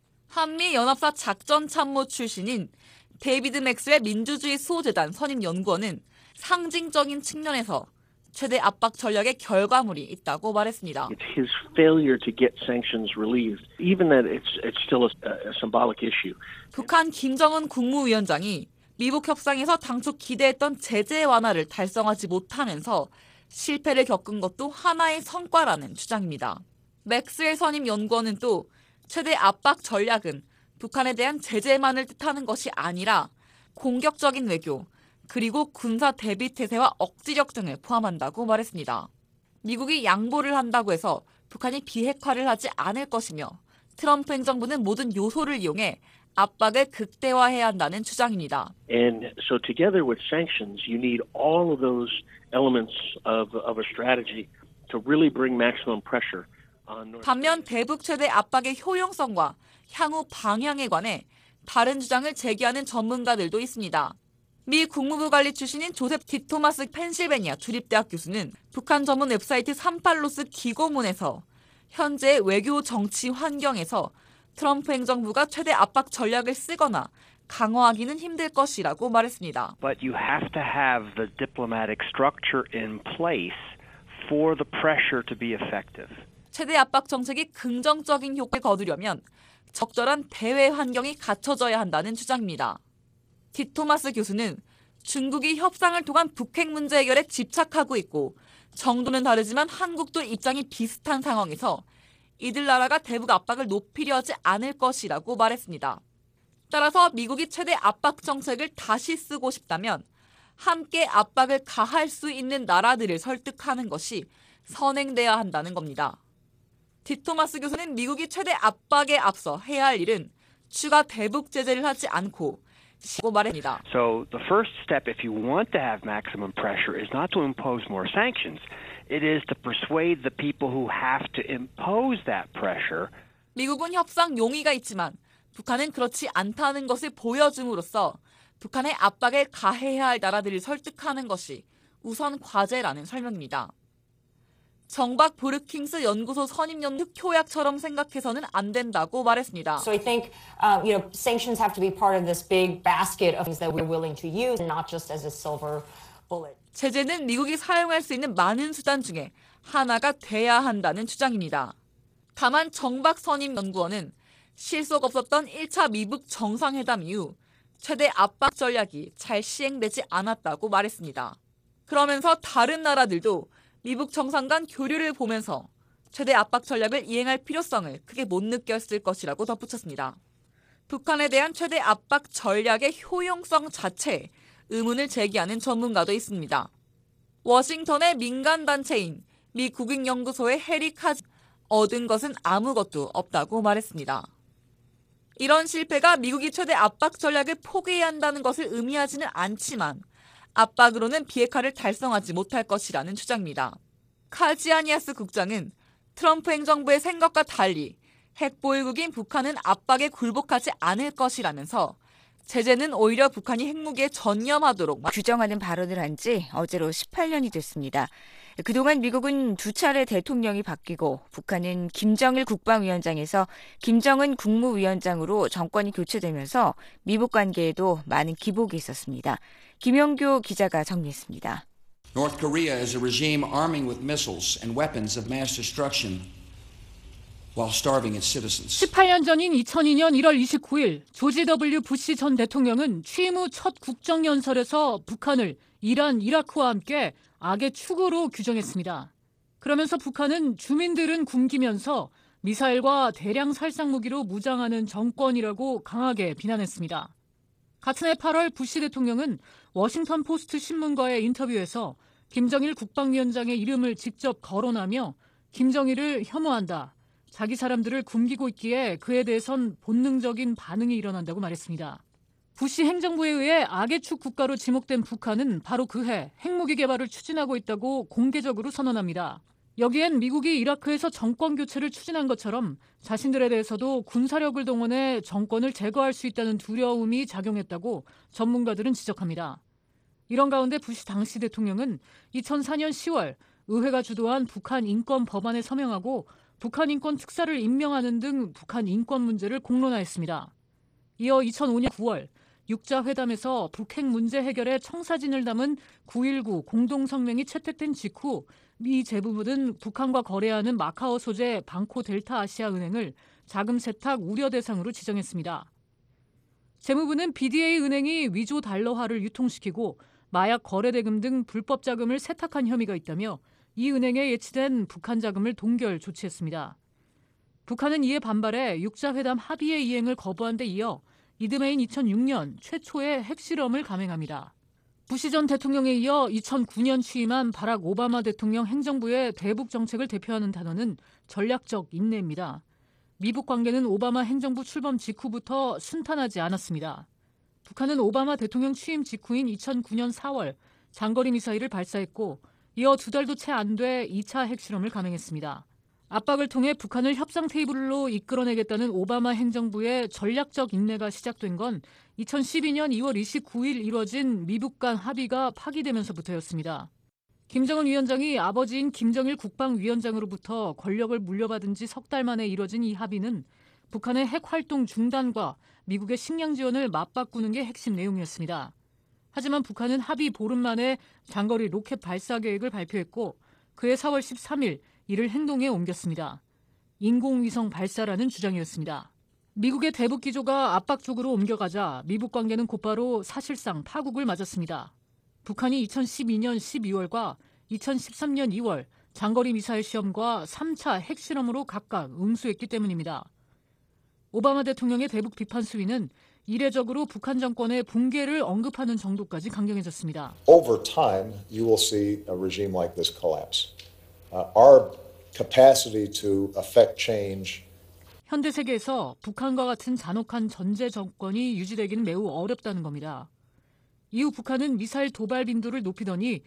한미연합사 작전참모 출신인 데이비드 맥스웰 민주주의 수호재단 선임연구원은 상징적인 측면에서 최대 압박 전략의 결과물이 있다고 말했습니다. It's his failure to get sanctions relieved, even that it's still a symbolic issue. 북한 김정은 국무위원장이 미북 협상에서 당초 기대했던 제재 완화를 달성하지 못하면서 실패를 겪은 것도 하나의 성과라는 주장입니다. 맥스웰 선임 연구원은 또 최대 압박 전략은 북한에 대한 제재만을 뜻하는 것이 아니라 공격적인 외교, 그리고 군사 대비 태세와 억지력 등을 포함한다고 말했습니다. 미국이 양보를 한다고 해서 북한이 비핵화를 하지 않을 것이며 트럼프 행정부는 모든 요소를 이용해 압박을 극대화해야 한다는 주장입니다. And so together with sanctions, you need all of those elements of a strategy to really bring maximum pressure on North Korea. 반면 대북 최대 압박의 효용성과 향후 방향에 관해 다른 주장을 제기하는 전문가들도 있습니다. 미 국무부 관리 출신인 조셉 디토마스 펜실베니아 주립대학 교수는 북한 전문 웹사이트 38로스 기고문에서 현재 외교 정치 환경에서 트럼프 행정부가 최대 압박 전략을 쓰거나 강화하기는 힘들 것이라고 말했습니다. But you have to have the diplomatic structure in place for the pressure to be effective. 최대 압박 정책이 긍정적인 효과를 거두려면 적절한 대외 환경이 갖춰져야 한다는 주장입니다. 디토마스 교수는 중국이 협상을 통한 북핵 문제 해결에 집착하고 있고 정도는 다르지만 한국도 입장이 비슷한 상황에서 이들 나라가 대북 압박을 높이려 하지 않을 것이라고 말했습니다. 따라서 미국이 최대 압박 정책을 다시 쓰고 싶다면 함께 압박을 가할 수 있는 나라들을 설득하는 것이 선행돼야 한다는 겁니다. 디토마스 교수는 미국이 최대 압박에 앞서 해야 할 일은 추가 대북 제재를 하지 않고 말합니다. So the first step, if you want to have maximum pressure, is not to impose more sanctions. It is to persuade the people who have to impose that pressure. 미국은 협상 용의가 있지만 북한은 그렇지 않다는 것을 보여줌으로써 북한의 압박에 가해야 할 나라들을 설득하는 것이 우선 과제라는 설명입니다. 정박 브루킹스 연구소 선임 연구 효약처럼 생각해서는 안 된다고 말했습니다. So I think sanctions have to be part of this big basket of things that we're willing to use, not just as a silver bullet. 제재는 미국이 사용할 수 있는 많은 수단 중에 하나가 돼야 한다는 주장입니다. 다만 정박 선임 연구원은 실속 없었던 1차 미북 정상회담 이후 최대 압박 전략이 잘 시행되지 않았다고 말했습니다. 그러면서 다른 나라들도 미북 정상 간 교류를 보면서 최대 압박 전략을 이행할 필요성을 크게 못 느꼈을 것이라고 덧붙였습니다. 북한에 대한 최대 압박 전략의 효용성 자체에 의문을 제기하는 전문가도 있습니다. 워싱턴의 민간단체인 미 국익연구소의 해리 카즈 얻은 것은 아무것도 없다고 말했습니다. 이런 실패가 미국이 최대 압박 전략을 포기해야 한다는 것을 의미하지는 않지만 압박으로는 비핵화를 달성하지 못할 것이라는 주장입니다. 카지아니아스 국장은 트럼프 행정부의 생각과 달리 핵보유국인 북한은 압박에 굴복하지 않을 것이라면서 제재는 오히려 북한이 핵무기에 전념하도록 규정하는 발언을 한 지 어제로 18년이 됐습니다. 그동안 미국은 두 차례 대통령이 바뀌고 북한은 김정일 국방위원장에서 김정은 국무위원장으로 정권이 교체되면서 미북 관계에도 많은 기복이 있었습니다. 김영교 기자가 정리했습니다. North Korea is a regime arming with missiles and weapons of mass destruction while starving its citizens. 18년 전인 2002년 1월 29일 조지 W. 부시 전 대통령은 취임 후 첫 국정연설에서 북한을 이란, 이라크와 함께 악의 축으로 규정했습니다. 그러면서 북한은 주민들은 굶기면서 미사일과 대량 살상 무기로 무장하는 정권이라고 강하게 비난했습니다. 같은 해 8월 부시 대통령은 워싱턴 포스트 신문과의 인터뷰에서 김정일 국방위원장의 이름을 직접 거론하며 김정일을 혐오한다. 자기 사람들을 굶기고 있기에 그에 대해선 본능적인 반응이 일어난다고 말했습니다. 부시 행정부에 의해 악의 축 국가로 지목된 북한은 바로 그해 핵무기 개발을 추진하고 있다고 공개적으로 선언합니다. 여기엔 미국이 이라크에서 정권 교체를 추진한 것처럼 자신들에 대해서도 군사력을 동원해 정권을 제거할 수 있다는 두려움이 작용했다고 전문가들은 지적합니다. 이런 가운데 부시 당시 대통령은 2004년 10월 의회가 주도한 북한 인권 법안에 서명하고 북한 인권 특사를 임명하는 등 북한 인권 문제를 공론화했습니다. 이어 2005년 9월 육자회담에서 북핵 문제 해결에 청사진을 담은 9.19 공동성명이 채택된 직후 미 재무부는 북한과 거래하는 마카오 소재 방코 델타 아시아 은행을 자금 세탁 우려 대상으로 지정했습니다. 재무부는 BDA 은행이 위조 달러화를 유통시키고 마약 거래 대금 등 불법 자금을 세탁한 혐의가 있다며 이 은행에 예치된 북한 자금을 동결 조치했습니다. 북한은 이에 반발해 육자회담 합의의 이행을 거부한 데 이어 이듬해인 2006년 최초의 핵실험을 감행합니다. 부시 전 대통령에 이어 2009년 취임한 바락 오바마 대통령 행정부의 대북 정책을 대표하는 단어는 전략적 인내입니다. 미북 관계는 오바마 행정부 출범 직후부터 순탄하지 않았습니다. 북한은 오바마 대통령 취임 직후인 2009년 4월 장거리 미사일을 발사했고 이어 2달도 채 안 돼 2차 핵실험을 감행했습니다. 압박을 통해 북한을 협상 테이블로 이끌어내겠다는 오바마 행정부의 전략적 인내가 시작된 건 2012년 2월 29일 이뤄진 미북 간 합의가 파기되면서부터였습니다. 김정은 위원장이 아버지인 김정일 국방위원장으로부터 권력을 물려받은 지 석 달 만에 이뤄진 이 합의는 북한의 핵 활동 중단과 미국의 식량 지원을 맞바꾸는 게 핵심 내용이었습니다. 하지만 북한은 합의 보름 만에 장거리 로켓 발사 계획을 발표했고 그해 4월 13일 이를 행동에 옮겼습니다. 인공위성 발사라는 주장이었습니다. 미국의 대북 기조가 압박 쪽으로 옮겨가자 미북 관계는 곧바로 사실상 파국을 맞았습니다. 북한이 2012년 12월과 2013년 2월 장거리 미사일 시험과 3차 핵실험으로 각각 응수했기 때문입니다. 오바마 대통령의 대북 비판 수위는 이례적으로 북한 정권의 붕괴를 언급하는 정도까지 강경해졌습니다. Over time, you will see a regime like this collapse. Our capacity to affect change. 현대 세계에서 북한과 같은 잔혹한 전제 정권이 유지되기는 매우 어렵다는 겁니다. 이후 북한은 미사일 도발 빈도를 높이더니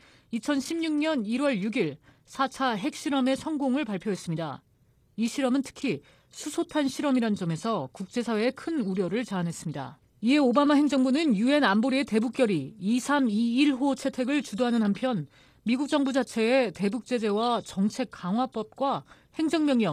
2016년 1월 6일 4차 핵실험의 성공을 발표했습니다. 이 실험은 특히 수소탄 실험이란 점에서 국제사회에 큰 우려를 자아냈습니다. 이에 오바마 행정부는 유엔 안보리의 대북결의 2321호 채택을 주도하는 한편 미국 정부 자체의 대북 제재와 정책 강화법과 행정명령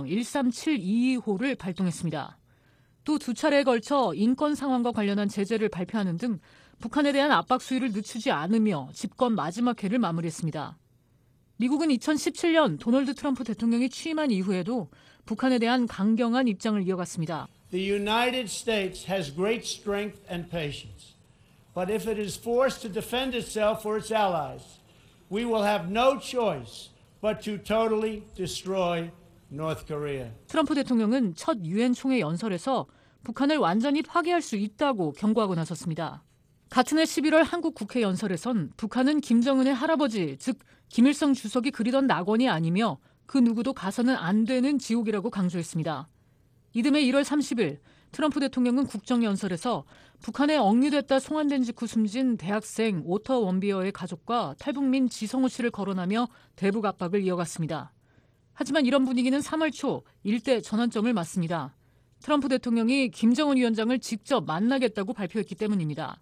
13722호를 발동했습니다. 또 두 차례에 걸쳐 인권 상황과 관련한 제재를 발표하는 등 북한에 대한 압박 수위를 늦추지 않으며 집권 마지막 해를 마무리했습니다. 미국은 2017년 도널드 트럼프 대통령이 취임한 이후에도 북한에 대한 강경한 입장을 이어갔습니다. The United States has great strength and patience. But if it is forced to defend itself or its allies, we will have no choice but to totally destroy North Korea. 트럼프 대통령은 첫 유엔 총회 연설에서 북한을 완전히 파괴할 수 있다고 경고하고 나섰습니다. 같은 해 11월 한국 국회 연설에선 북한은 김정은의 할아버지, 즉 김일성 주석이 그리던 낙원이 아니며 그 누구도 가서는 안 되는 지옥이라고 강조했습니다. 이듬해 1월 30일 트럼프 대통령은 국정연설에서 북한에 억류됐다 송환된 직후 숨진 대학생 오터 원비어의 가족과 탈북민 지성호 씨를 거론하며 대북 압박을 이어갔습니다. 하지만 이런 분위기는 3월 초 일대 전환점을 맞습니다. 트럼프 대통령이 김정은 위원장을 직접 만나겠다고 발표했기 때문입니다.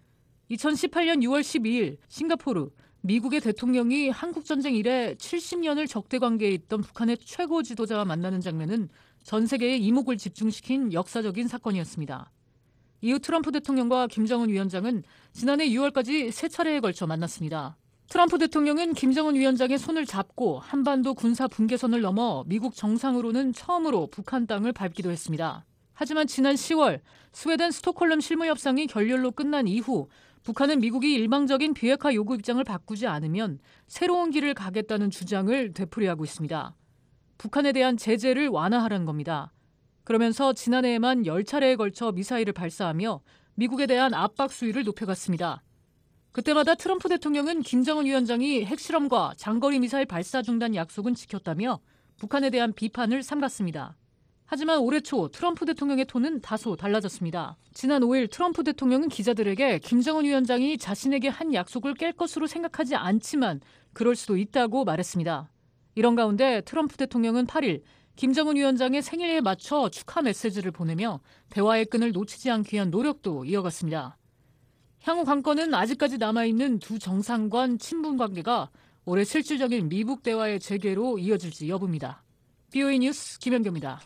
2018년 6월 12일 싱가포르 미국의 대통령이 한국전쟁 이래 70년을 적대 관계에 있던 북한의 최고 지도자와 만나는 장면은 전 세계의 이목을 집중시킨 역사적인 사건이었습니다. 이후 트럼프 대통령과 김정은 위원장은 지난해 6월까지 3차례에 걸쳐 만났습니다. 트럼프 대통령은 김정은 위원장의 손을 잡고 한반도 군사 분계선을 넘어 미국 정상으로는 처음으로 북한 땅을 밟기도 했습니다. 하지만 지난 10월 스웨덴 스톡홀름 실무협상이 결렬로 끝난 이후 북한은 미국이 일방적인 비핵화 요구 입장을 바꾸지 않으면 새로운 길을 가겠다는 주장을 되풀이하고 있습니다. 북한에 대한 제재를 완화하라는 겁니다. 그러면서 지난해에만 10차례에 걸쳐 미사일을 발사하며 미국에 대한 압박 수위를 높여갔습니다. 그때마다 트럼프 대통령은 김정은 위원장이 핵실험과 장거리 미사일 발사 중단 약속은 지켰다며 북한에 대한 비판을 삼갔습니다. 하지만 올해 초 트럼프 대통령의 톤은 다소 달라졌습니다. 지난 5일 트럼프 대통령은 기자들에게 김정은 위원장이 자신에게 한 약속을 깰 것으로 생각하지 않지만 그럴 수도 있다고 말했습니다. 이런 가운데 트럼프 대통령은 8일 김정은 위원장의 생일에 맞춰 축하 메시지를 보내며 대화의 끈을 놓치지 않기 위한 노력도 이어갔습니다. 향후 관건은 아직까지 남아있는 두 정상 간 친분 관계가 올해 실질적인 미북 대화의 재개로 이어질지 여부입니다. BOE 뉴스 김연경입니다.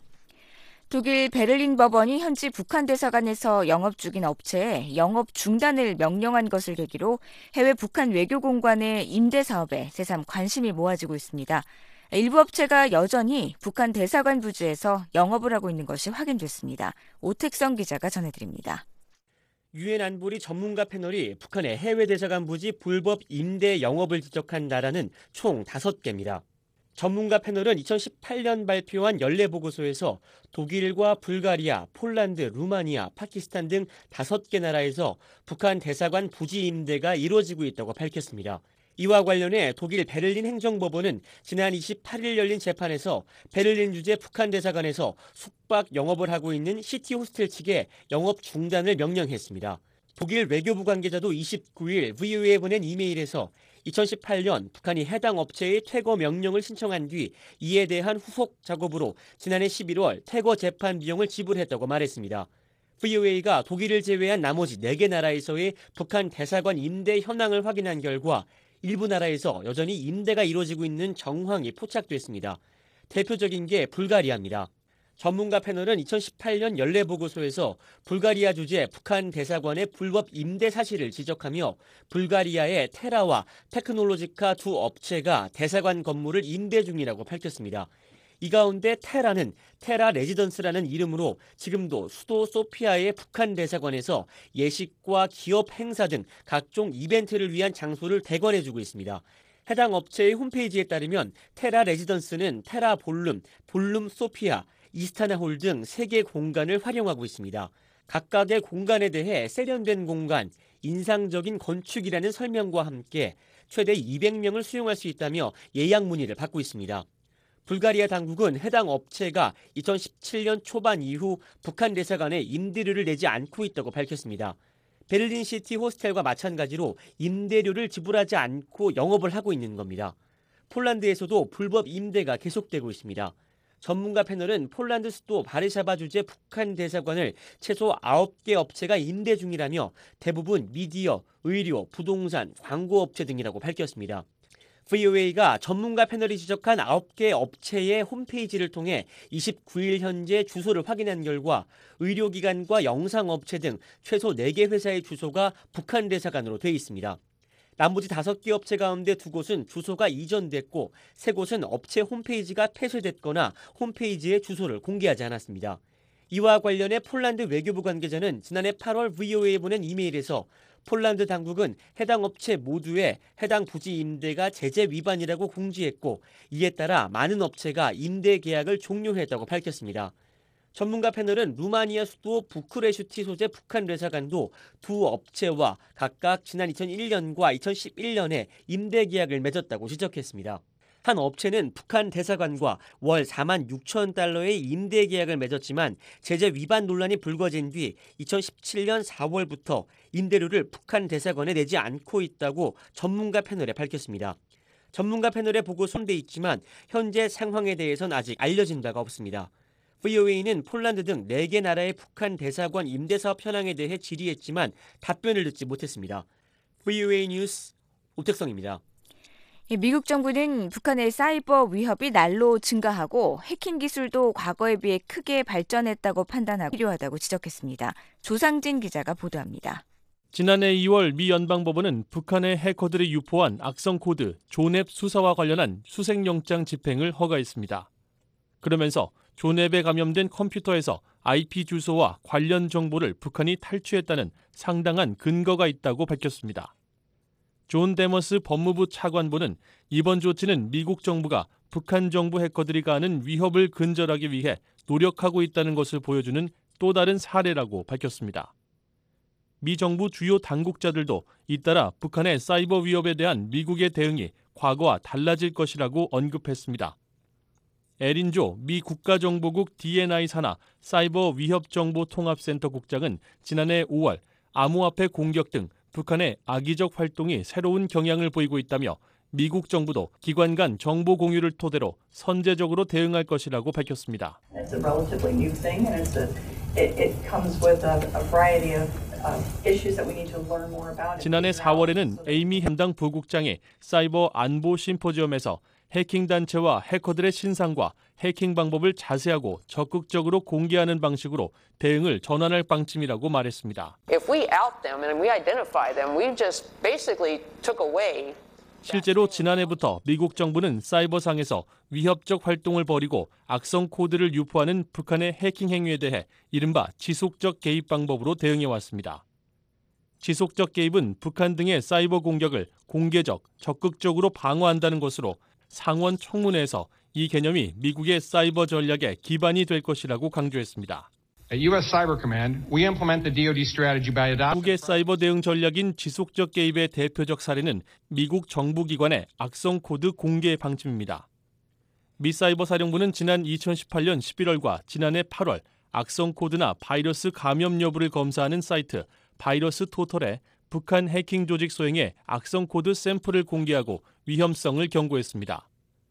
독일 베를린 법원이 현지 북한 대사관에서 영업 중인 업체에 영업 중단을 명령한 것을 계기로 해외 북한 외교공관의 임대 사업에 새삼 관심이 모아지고 있습니다. 일부 업체가 여전히 북한 대사관 부지에서 영업을 하고 있는 것이 확인됐습니다. 오택성 기자가 전해드립니다. 유엔 안보리 전문가 패널이 북한의 해외 대사관 부지 불법 임대 영업을 지적한 나라는 총 5개입니다. 전문가 패널은 2018년 발표한 연례 보고서에서 독일과 불가리아, 폴란드, 루마니아, 파키스탄 등 5개 나라에서 북한 대사관 부지 임대가 이루어지고 있다고 밝혔습니다. 이와 관련해 독일 베를린 행정법원은 지난 28일 열린 재판에서 베를린 주재 북한 대사관에서 숙박 영업을 하고 있는 시티 호스텔 측에 영업 중단을 명령했습니다. 독일 외교부 관계자도 29일 VOA에 보낸 이메일에서 2018년 북한이 해당 업체의 퇴거 명령을 신청한 뒤 이에 대한 후속 작업으로 지난해 11월 퇴거 재판 비용을 지불했다고 말했습니다. VOA가 독일을 제외한 나머지 4개 나라에서의 북한 대사관 임대 현황을 확인한 결과 일부 나라에서 여전히 임대가 이루어지고 있는 정황이 포착됐습니다. 대표적인 게 불가리아입니다. 전문가 패널은 2018년 연례 보고서에서 불가리아 주재 북한 대사관의 불법 임대 사실을 지적하며 불가리아의 테라와 테크놀로지카 두 업체가 대사관 건물을 임대 중이라고 밝혔습니다. 이 가운데 테라는 테라 레지던스라는 이름으로 지금도 수도 소피아의 북한 대사관에서 예식과 기업 행사 등 각종 이벤트를 위한 장소를 대관해주고 있습니다. 해당 업체의 홈페이지에 따르면 테라 레지던스는 테라 볼룸, 볼룸 소피아, 이스타나 홀 등 3개 공간을 활용하고 있습니다. 각각의 공간에 대해 세련된 공간, 인상적인 건축이라는 설명과 함께 최대 200명을 수용할 수 있다며 예약 문의를 받고 있습니다. 불가리아 당국은 해당 업체가 2017년 초반 이후 북한 대사관에 임대료를 내지 않고 있다고 밝혔습니다. 베를린 시티 호스텔과 마찬가지로 임대료를 지불하지 않고 영업을 하고 있는 겁니다. 폴란드에서도 불법 임대가 계속되고 있습니다. 전문가 패널은 폴란드 수도 바르샤바 주재 북한 대사관을 최소 9개 업체가 임대 중이라며 대부분 미디어, 의료, 부동산, 광고업체 등이라고 밝혔습니다. VOA가 전문가 패널이 지적한 9개 업체의 홈페이지를 통해 29일 현재 주소를 확인한 결과 의료기관과 영상업체 등 최소 4개 회사의 주소가 북한 대사관으로 돼 있습니다. 나머지 5개 업체 가운데 2곳은 주소가 이전됐고 3곳은 업체 홈페이지가 폐쇄됐거나 홈페이지에 주소를 공개하지 않았습니다. 이와 관련해 폴란드 외교부 관계자는 지난해 8월 VOA에 보낸 이메일에서 폴란드 당국은 해당 업체 모두의 해당 부지 임대가 제재 위반이라고 공지했고 이에 따라 많은 업체가 임대 계약을 종료했다고 밝혔습니다. 전문가 패널은 루마니아 수도 부쿠레슈티 소재 북한 대사관도 2 업체와 각각 지난 2001년과 2011년에 임대 계약을 맺었다고 지적했습니다. 한 업체는 북한 대사관과 월 4만 6천 달러의 임대 계약을 맺었지만 제재 위반 논란이 불거진 뒤 2017년 4월부터 임대료를 북한 대사관에 내지 않고 있다고 전문가 패널에 밝혔습니다. 전문가 패널의 보고서는 돼 있지만 현재 상황에 대해서는 아직 알려진 바가 없습니다. VOA는 폴란드 등 4개 나라의 북한 대사관 임대사업 현황에 대해 질의했지만 답변을 듣지 못했습니다. VOA 뉴스 오택성입니다. 미국 정부는 북한의 사이버 위협이 날로 증가하고 해킹 기술도 과거에 비해 크게 발전했다고 판단하고 필요하다고 지적했습니다. 조상진 기자가 보도합니다. 지난해 2월 미 연방법원은 북한의 해커들이 유포한 악성 코드 존앱 수사와 관련한 수색영장 집행을 허가했습니다. 그러면서 존앱에 감염된 컴퓨터에서 IP 주소와 관련 정보를 북한이 탈취했다는 상당한 근거가 있다고 밝혔습니다. 존 데머스 법무부 차관보는 이번 조치는 미국 정부가 북한 정부 해커들이 가하는 위협을 근절하기 위해 노력하고 있다는 것을 보여주는 또 다른 사례라고 밝혔습니다. 미 정부 주요 당국자들도 잇따라 북한의 사이버 위협에 대한 미국의 대응이 과거와 달라질 것이라고 언급했습니다. 에린조 미 국가정보국 D&I 산하 사이버 위협정보통합센터 국장은 지난해 5월 암호화폐 공격 등 북한의 악의적 활동이 새로운 경향을 보이고 있다며 미국 정부도 기관 간 정보 공유를 토대로 선제적으로 대응할 것이라고 밝혔습니다. It's a relatively new thing, and it comes with a variety of issues that we need to learn more about. 지난해 4월에는 에이미 햄당 부국장이 사이버 안보 심포지엄에서 해킹 단체와 해커들의 신상과 해킹 방법을 자세하고 적극적으로 공개하는 방식으로 대응을 전환할 방침이라고 말했습니다. If we out them and we identify them, we just basically took away. 실제로 지난해부터 미국 정부는 사이버상에서 위협적 활동을 벌이고 악성 코드를 유포하는 북한의 해킹 행위에 대해 이른바 지속적 개입 방법으로 대응해 왔습니다. 지속적 개입은 북한 등의 사이버 공격을 공개적, 적극적으로 방어한다는 것으로 상원 청문회에서 이 개념이 미국의 사이버 전략의 기반이 될 것이라고 강조했습니다. U.S. Cyber Command, we implement the DoD strategy by adopting. 미국의 사이버 대응 전략인 지속적 개입의 대표적 사례는 미국 정부기관의 악성 코드 공개 방침입니다. 미 사이버 사령부는 지난 2018년 11월과 지난해 8월 악성 코드나 바이러스 감염 여부를 검사하는 사이트 바이러스 토털에 북한 해킹 조직 소행의 악성 코드 샘플을 공개하고 위험성을 경고했습니다.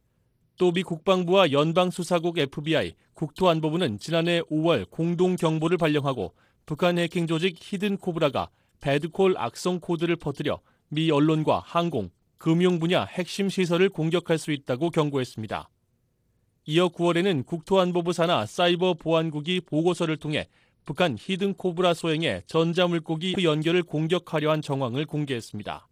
또 미 국방부와 연방수사국 FBI, 국토안보부는 지난해 5월 공동 경보를 발령하고 북한 해킹 조직 히든 코브라가 배드콜 악성 코드를 퍼뜨려 미 언론과 항공, 금융 분야 핵심 시설을 공격할 수 있다고 경고했습니다. 이어 9월에는 국토안보부 산하 사이버 보안국이 보고서를 통해 북한 히든 코브라 소행의 전자물고기 연결을 공격하려 한 정황을 공개했습니다.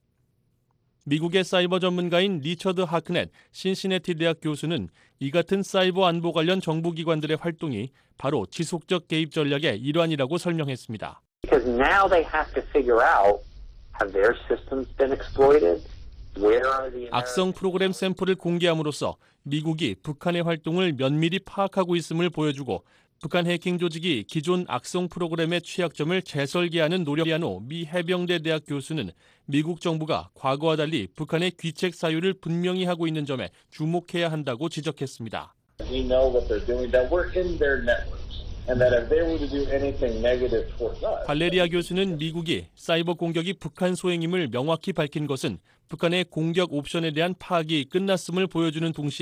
미국의 사이버 전문가인 리처드 하크넷 신시내티 대학 교수는 이 같은 사이버 안보 관련 정부기관들의 활동이 바로 지속적 개입 전략의 일환이라고 설명했습니다. Because now they have to figure out, have their systems been exploited? Where are the 악성 프로그램 샘플을 공개함으로써 미국이 북한의 활동을 면밀히 파악하고 있음을 보여주고 북한 해킹 조직이 기존 악성 프로그램의 취약점을 재설계하는 노력한 후 미 해병대 대학 교수는 미국 정부가 과거와 달리 북한의 귀책 사유를 분명히 하고 있는 점에 주목해야 한다고 지적했습니다. We know what they're doing, that we're in their networks, and that if they were to do anything negative towards us. 발레리아 교수는 미국이 사이버 공격이 북한 소행임을 명확히 밝힌 것은 북한의 공격 옵션에 대한 파악이 끝났음을 보여주는 동시에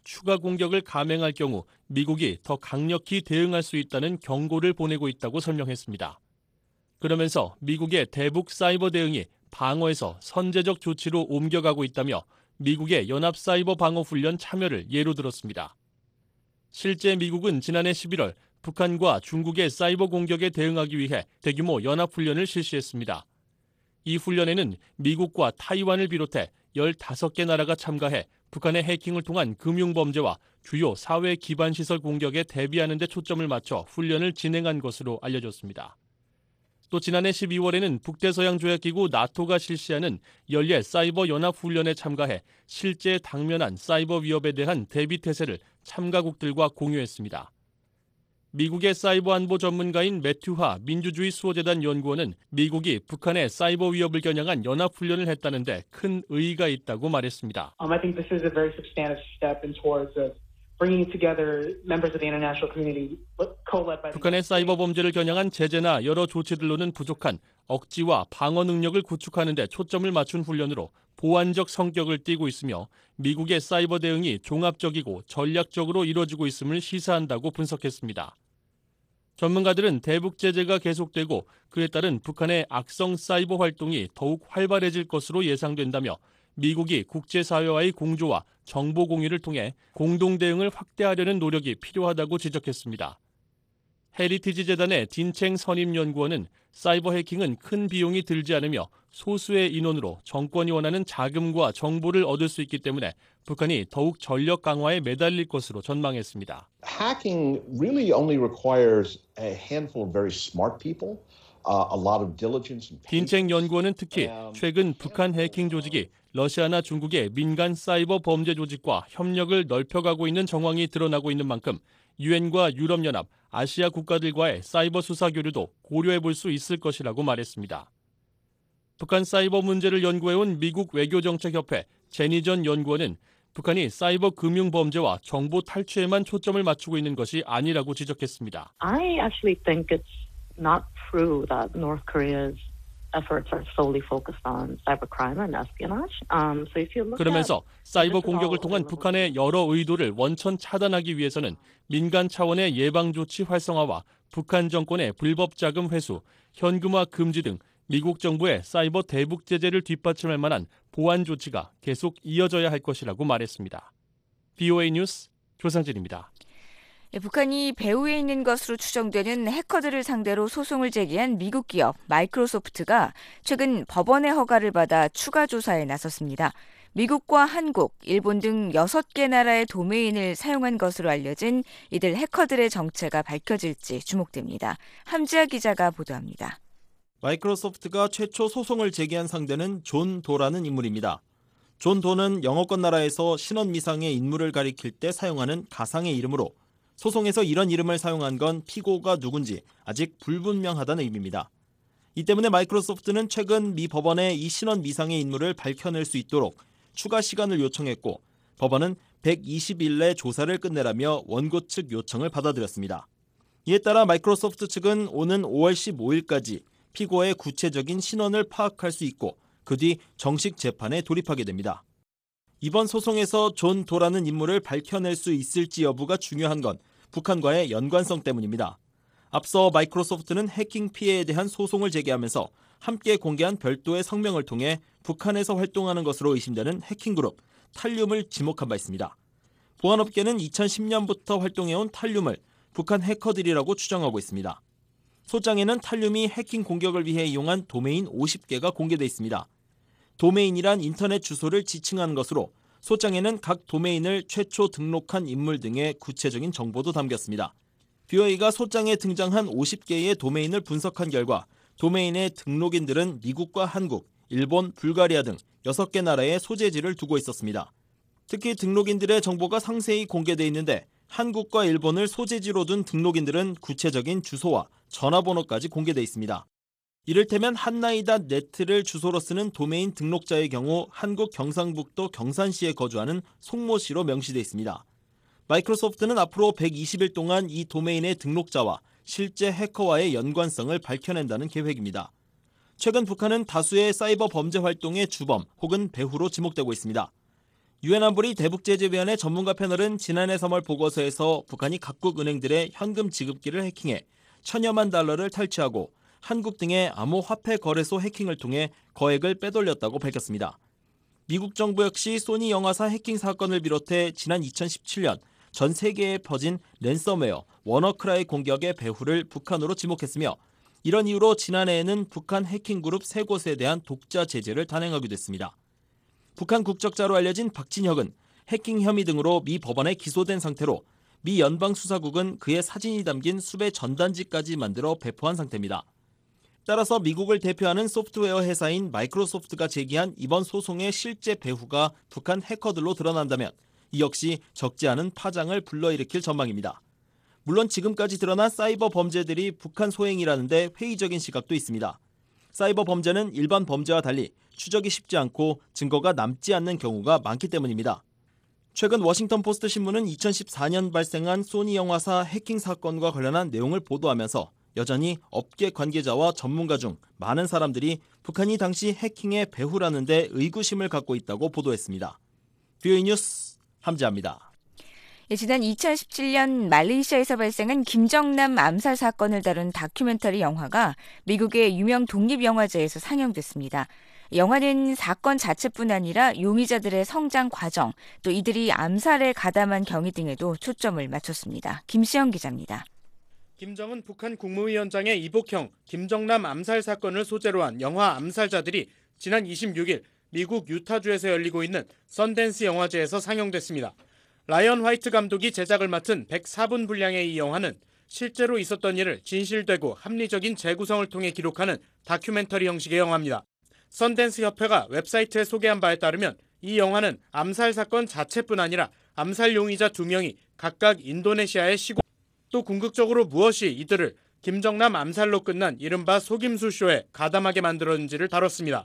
추가 공격을 감행할 경우 미국이 더 강력히 대응할 수 있다는 경고를 보내고 있다고 설명했습니다. 그러면서 미국의 대북 사이버 대응이 방어에서 선제적 조치로 옮겨가고 있다며 미국의 연합 사이버 방어 훈련 참여를 예로 들었습니다. 실제 미국은 지난해 11월 북한과 중국의 사이버 공격에 대응하기 위해 대규모 연합 훈련을 실시했습니다. 이 훈련에는 미국과 타이완을 비롯해 15개 나라가 참가해 북한의 해킹을 통한 금융범죄와 주요 사회 기반 시설 공격에 대비하는 데 초점을 맞춰 훈련을 진행한 것으로 알려졌습니다. 또 지난해 12월에는 북대서양조약기구 나토가 실시하는 연례 사이버 연합훈련에 참가해 실제 당면한 사이버 위협에 대한 대비태세를 참가국들과 공유했습니다. 미국의 사이버 안보 전문가인 매튜하 민주주의 수호재단 연구원은 미국이 북한의 사이버 위협을 겨냥한 연합훈련을 했다는데 큰 의의가 있다고 말했습니다. I think this is a very substantive step in towards bringing together members of the international community co-led by 북한의 사이버 범죄를 겨냥한 제재나 여러 조치들로는 부족한 억지와 방어 능력을 구축하는 데 초점을 맞춘 훈련으로 보완적 성격을 띠고 있으며 미국의 사이버 대응이 종합적이고 전략적으로 이루어지고 있음을 시사한다고 분석했습니다. 전문가들은 대북 제재가 계속되고 그에 따른 북한의 악성 사이버 활동이 더욱 활발해질 것으로 예상된다며 미국이 국제사회와의 공조와 정보 공유를 통해 공동 대응을 확대하려는 노력이 필요하다고 지적했습니다. 헤리티지 재단의 딘챙 선임연구원은 사이버 해킹은 큰 비용이 들지 않으며 소수의 인원으로 정권이 원하는 자금과 정보를 얻을 수 있기 때문에 북한이 더욱 전력 강화에 매달릴 것으로 전망했습니다. Hacking really only requires a handful of very smart people. 딘챙 연구원은 특히 최근 북한 해킹 조직이 러시아나 중국의 민간 사이버 범죄 조직과 협력을 넓혀가고 있는 정황이 드러나고 있는 만큼 유엔과 유럽연합, 아시아 국가들과의 사이버 수사 교류도 고려해 볼 수 있을 것이라고 말했습니다. 북한 사이버 문제를 연구해온 미국 외교정책협회 제니전 연구원은 북한이 사이버 금융 범죄와 정보 탈취에만 초점을 맞추고 있는 것이 아니라고 지적했습니다. I actually think it's not true that North Korea's efforts are solely focused on cybercrime and espionage. So if you look 그러면서 사이버 공격을 통한 북한의 여러 의도를 원천 차단하기 위해서는 민간 차원의 예방 조치 활성화와 북한 정권의 불법 자금 회수, 현금화 금지 등 미국 정부의 사이버 대북 제재를 뒷받침할 만한 보완 조치가 계속 이어져야 할 것이라고 말했습니다. BOA 뉴스 조상진입니다. 북한이 배후에 있는 것으로 추정되는 해커들을 상대로 소송을 제기한 미국 기업 마이크로소프트가 최근 법원의 허가를 받아 추가 조사에 나섰습니다. 미국과 한국, 일본 등 6개 나라의 도메인을 사용한 것으로 알려진 이들 해커들의 정체가 밝혀질지 주목됩니다. 함지아 기자가 보도합니다. 마이크로소프트가 최초 소송을 제기한 상대는 존 도라는 인물입니다. 존 도는 영어권 나라에서 신원 미상의 인물을 가리킬 때 사용하는 가상의 이름으로 소송에서 이런 이름을 사용한 건 피고가 누군지 아직 불분명하다는 의미입니다. 이 때문에 마이크로소프트는 최근 미 법원에 이 신원 미상의 인물을 밝혀낼 수 있도록 추가 시간을 요청했고 법원은 120일 내 조사를 끝내라며 원고 측 요청을 받아들였습니다. 이에 따라 마이크로소프트 측은 오는 5월 15일까지 피고의 구체적인 신원을 파악할 수 있고 그 뒤 정식 재판에 돌입하게 됩니다. 이번 소송에서 존 도라는 인물을 밝혀낼 수 있을지 여부가 중요한 건 북한과의 연관성 때문입니다. 앞서 마이크로소프트는 해킹 피해에 대한 소송을 제기하면서 함께 공개한 별도의 성명을 통해 북한에서 활동하는 것으로 의심되는 해킹 그룹 탈륨을 지목한 바 있습니다. 보안업계는 2010년부터 활동해온 탈륨을 북한 해커들이라고 추정하고 있습니다. 소장에는 탈륨이 해킹 공격을 위해 이용한 도메인 50개가 공개돼 있습니다. 도메인이란 인터넷 주소를 지칭하는 것으로 소장에는 각 도메인을 최초 등록한 인물 등의 구체적인 정보도 담겼습니다. BOA가 소장에 등장한 50개의 도메인을 분석한 결과 도메인의 등록인들은 미국과 한국, 일본, 불가리아 등 6개 나라의 소재지를 두고 있었습니다. 특히 등록인들의 정보가 상세히 공개돼 있는데 한국과 일본을 소재지로 둔 등록인들은 구체적인 주소와 전화번호까지 공개돼 있습니다. 이를테면 한나이닷네트를 주소로 쓰는 도메인 등록자의 경우 한국 경상북도 경산시에 거주하는 송모씨로 명시돼 있습니다. 마이크로소프트는 앞으로 120일 동안 이 도메인의 등록자와 실제 해커와의 연관성을 밝혀낸다는 계획입니다. 최근 북한은 다수의 사이버 범죄 활동의 주범 혹은 배후로 지목되고 있습니다. 유엔 안보리 대북제재위원회 전문가 패널은 지난해 3월 보고서에서 북한이 각국 은행들의 현금 지급기를 해킹해 천여만 달러를 탈취하고 한국 등의 암호화폐 거래소 해킹을 통해 거액을 빼돌렸다고 밝혔습니다. 미국 정부 역시 소니 영화사 해킹 사건을 비롯해 지난 2017년 전 세계에 퍼진 랜섬웨어 워너크라이 공격의 배후를 북한으로 지목했으며 이런 이유로 지난해에는 북한 해킹 그룹 3곳에 대한 독자 제재를 단행하기도 했습니다. 북한 국적자로 알려진 박진혁은 해킹 혐의 등으로 미 법원에 기소된 상태로 미 연방수사국은 그의 사진이 담긴 수배 전단지까지 만들어 배포한 상태입니다. 따라서 미국을 대표하는 소프트웨어 회사인 마이크로소프트가 제기한 이번 소송의 실제 배후가 북한 해커들로 드러난다면 이 역시 적지 않은 파장을 불러일으킬 전망입니다. 물론 지금까지 드러난 사이버 범죄들이 북한 소행이라는데 회의적인 시각도 있습니다. 사이버 범죄는 일반 범죄와 달리 추적이 쉽지 않고 증거가 남지 않는 경우가 많기 때문입니다. 최근 워싱턴 포스트 신문은 2014년 발생한 소니 영화사 해킹 사건과 관련한 내용을 보도하면서 여전히 업계 관계자와 전문가 중 많은 사람들이 북한이 당시 해킹의 배후라는 데 의구심을 갖고 있다고 보도했습니다. VOA 뉴스 함지아입니다. 지난 2017년 말레이시아에서 발생한 김정남 암살 사건을 다룬 다큐멘터리 영화가 미국의 유명 독립영화제에서 상영됐습니다. 영화는 사건 자체뿐 아니라 용의자들의 성장 과정, 또 이들이 암살에 가담한 경위 등에도 초점을 맞췄습니다. 김시영 기자입니다. 김정은 북한 국무위원장의 이복형 김정남 암살 사건을 소재로 한 영화 암살자들이 지난 26일 미국 유타주에서 열리고 있는 선댄스 영화제에서 상영됐습니다. 라이언 화이트 감독이 제작을 맡은 104분 분량의 이 영화는 실제로 있었던 일을 진실되고 합리적인 재구성을 통해 기록하는 다큐멘터리 형식의 영화입니다. 선댄스 협회가 웹사이트에 소개한 바에 따르면 이 영화는 암살 사건 자체뿐 아니라 암살 용의자 2명이 각각 인도네시아에 시고 또 궁극적으로 무엇이 이들을 김정남 암살로 끝난 이른바 속임수 쇼에 가담하게 만들었는지를 다뤘습니다.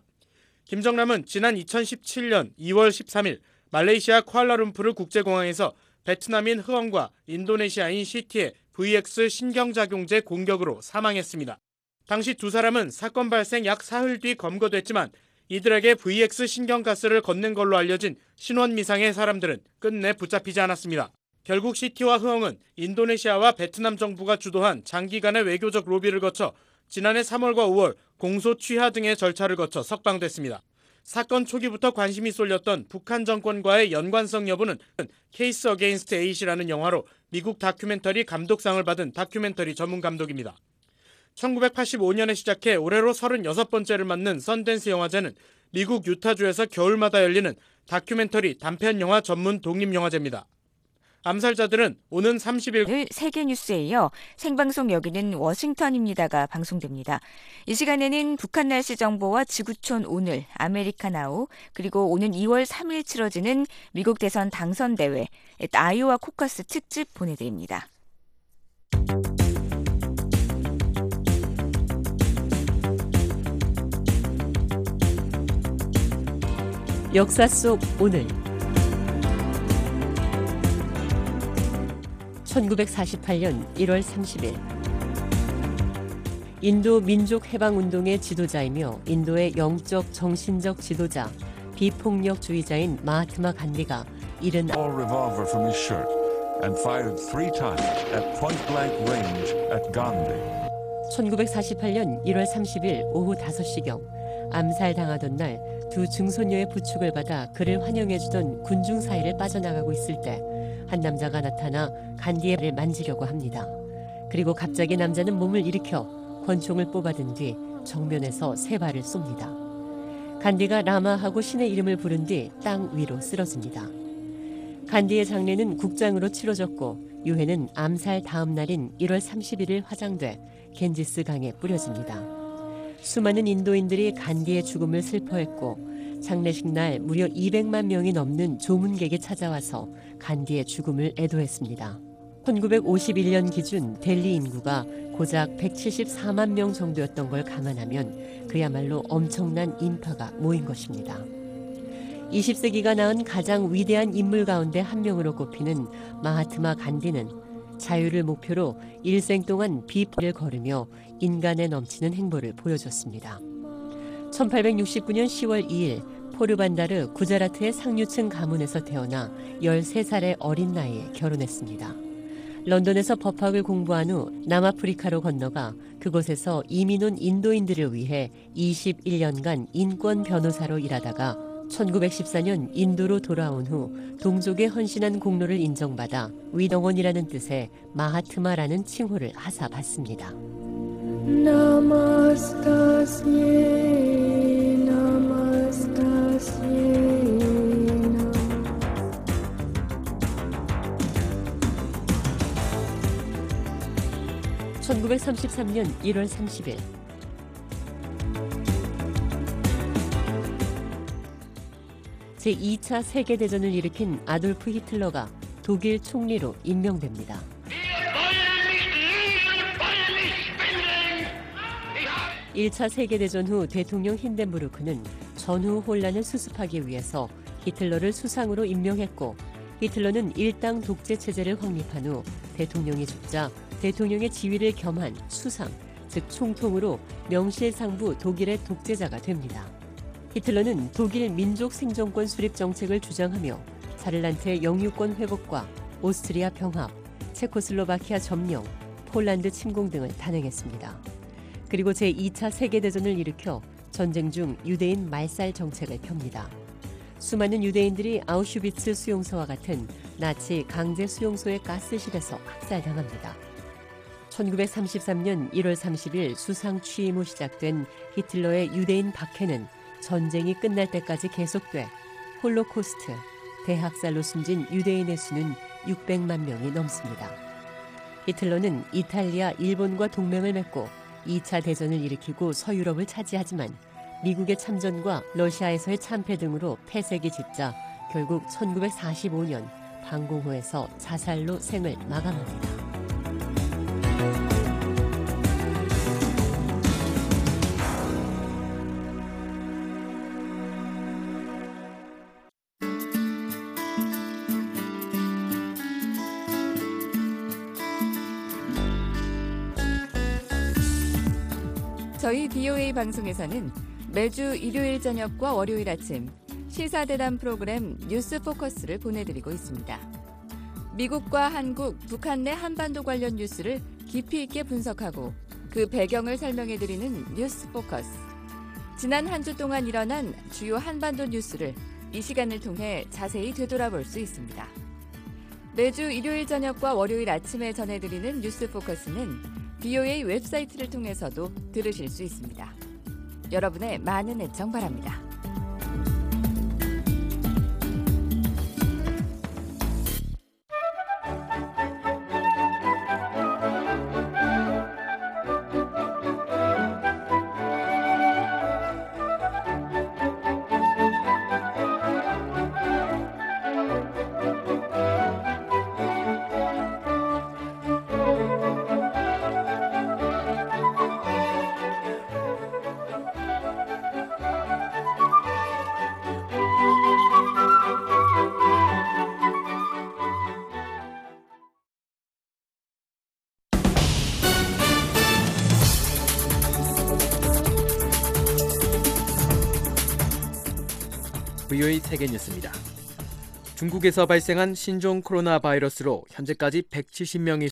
김정남은 지난 2017년 2월 13일 말레이시아 쿠알라룸푸르 국제공항에서 베트남인 흐엉과 인도네시아인 시티의 VX 신경작용제 공격으로 사망했습니다. 당시 두 사람은 사건 발생 약 사흘 뒤 검거됐지만 이들에게 VX 신경가스를 건넨 걸로 알려진 신원미상의 사람들은 끝내 붙잡히지 않았습니다. 결국 시티와 흐엉은 인도네시아와 베트남 정부가 주도한 장기간의 외교적 로비를 거쳐 지난해 3월과 5월 공소 취하 등의 절차를 거쳐 석방됐습니다. 사건 초기부터 관심이 쏠렸던 북한 정권과의 연관성 여부는 케이스 어게인스트 에잇이라는 영화로 미국 다큐멘터리 감독상을 받은 다큐멘터리 전문 감독입니다. 1985년에 시작해 올해로 36번째를 맞는 선댄스 영화제는 미국 유타주에서 겨울마다 열리는 다큐멘터리 단편 영화 전문 독립영화제입니다. 암살자들은 오는 30일 세계뉴스에 이어 생방송 여기는 워싱턴입니다가 방송됩니다. 이 시간에는 북한 날씨 정보와 지구촌 오늘, 아메리카 나우, 그리고 오는 2월 3일 치러지는 미국 대선 당선대회, 아이오와 코커스 특집 보내드립니다. 역사 속 오늘 1948년 1월 30일 인도 민족 해방 운동의 지도자이며 인도의 영적 정신적 지도자 비폭력주의자인 마하트마 간디가 1948년 1월 30일 오후 5시경 암살당하던 날 두 중소녀의 부축을 받아 그를 환영해주던 군중 사이를 빠져나가고 있을 때 한 남자가 나타나 간디의 발을 만지려고 합니다. 그리고 갑자기 남자는 몸을 일으켜 권총을 뽑아든 뒤 정면에서 3발을 쏩니다. 간디가 라마하고 신의 이름을 부른 뒤 땅 위로 쓰러집니다. 간디의 장례는 국장으로 치러졌고 유해는 암살 다음 날인 1월 31일 화장돼 겐지스 강에 뿌려집니다. 수많은 인도인들이 간디의 죽음을 슬퍼했고 장례식 날 무려 200만 명이 넘는 조문객이 찾아와서 간디의 죽음을 애도했습니다. 1951년 기준 델리 인구가 고작 174만 명 정도였던 걸 감안하면 그야말로 엄청난 인파가 모인 것입니다. 20세기가 낳은 가장 위대한 인물 가운데 한 명으로 꼽히는 마하트마 간디는 자유를 목표로 일생 동안 비폭을 걸으며 인간에 넘치는 행보를 보여줬습니다. 1869년 10월 2일 포르반다르 구자라트의 상류층 가문에서 태어나 13살의 어린 나이에 결혼했습니다. 런던에서 법학을 공부한 후 남아프리카로 건너가 그곳에서 이민 온 인도인들을 위해 21년간 인권 변호사로 일하다가 1914년 인도로 돌아온 후 동족에 헌신한 공로를 인정받아 위동원이라는 뜻의 마하트마라는 칭호를 하사받습니다. 나마스타시에 나마스타시에 1933년 1월 30일 제2차 세계대전을 일으킨 아돌프 히틀러가 독일 총리로 임명됩니다. 1차 세계대전 후 대통령 힌덴부르크는 전후 혼란을 수습하기 위해서 히틀러를 수상으로 임명했고 히틀러는 일당 독재 체제를 확립한 후 대통령이 죽자 대통령의 지위를 겸한 수상, 즉 총통으로 명실상부 독일의 독재자가 됩니다. 히틀러는 독일 민족 생존권 수립 정책을 주장하며 사를란트의 영유권 회복과 오스트리아 병합, 체코슬로바키아 점령, 폴란드 침공 등을 단행했습니다. 그리고 제2차 세계대전을 일으켜 전쟁 중 유대인 말살 정책을 펴니다. 수많은 유대인들이 아우슈비츠 수용소와 같은 나치 강제 수용소의 가스실에서 학살당합니다. 1933년 1월 30일 수상 취임 후 시작된 히틀러의 유대인 박해는 전쟁이 끝날 때까지 계속돼 홀로코스트, 대학살로 숨진 유대인의 수는 600만 명이 넘습니다. 히틀러는 이탈리아, 일본과 동맹을 맺고 2차 대전을 일으키고 서유럽을 차지하지만 미국의 참전과 러시아에서의 참패 등으로 폐색이 짙자 결국 1945년 방공호에서 자살로 생을 마감합니다. 저희 BOA 방송에서는 매주 일요일 저녁과 월요일 아침 시사대담 프로그램 뉴스 포커스를 보내드리고 있습니다. 미국과 한국, 북한 내 한반도 관련 뉴스를 깊이 있게 분석하고 그 배경을 설명해드리는 뉴스 포커스. 지난 한 주 동안 일어난 주요 한반도 뉴스를 이 시간을 통해 자세히 되돌아볼 수 있습니다. 매주 일요일 저녁과 월요일 아침에 전해드리는 뉴스 포커스는 BOA 웹사이트를 통해서도 들으실 수 있습니다. 여러분의 많은 애청 바랍니다. BOA 세계뉴스입니다. 중국에서 발생한 신종 코로나 바이러스로 현재까지 170명이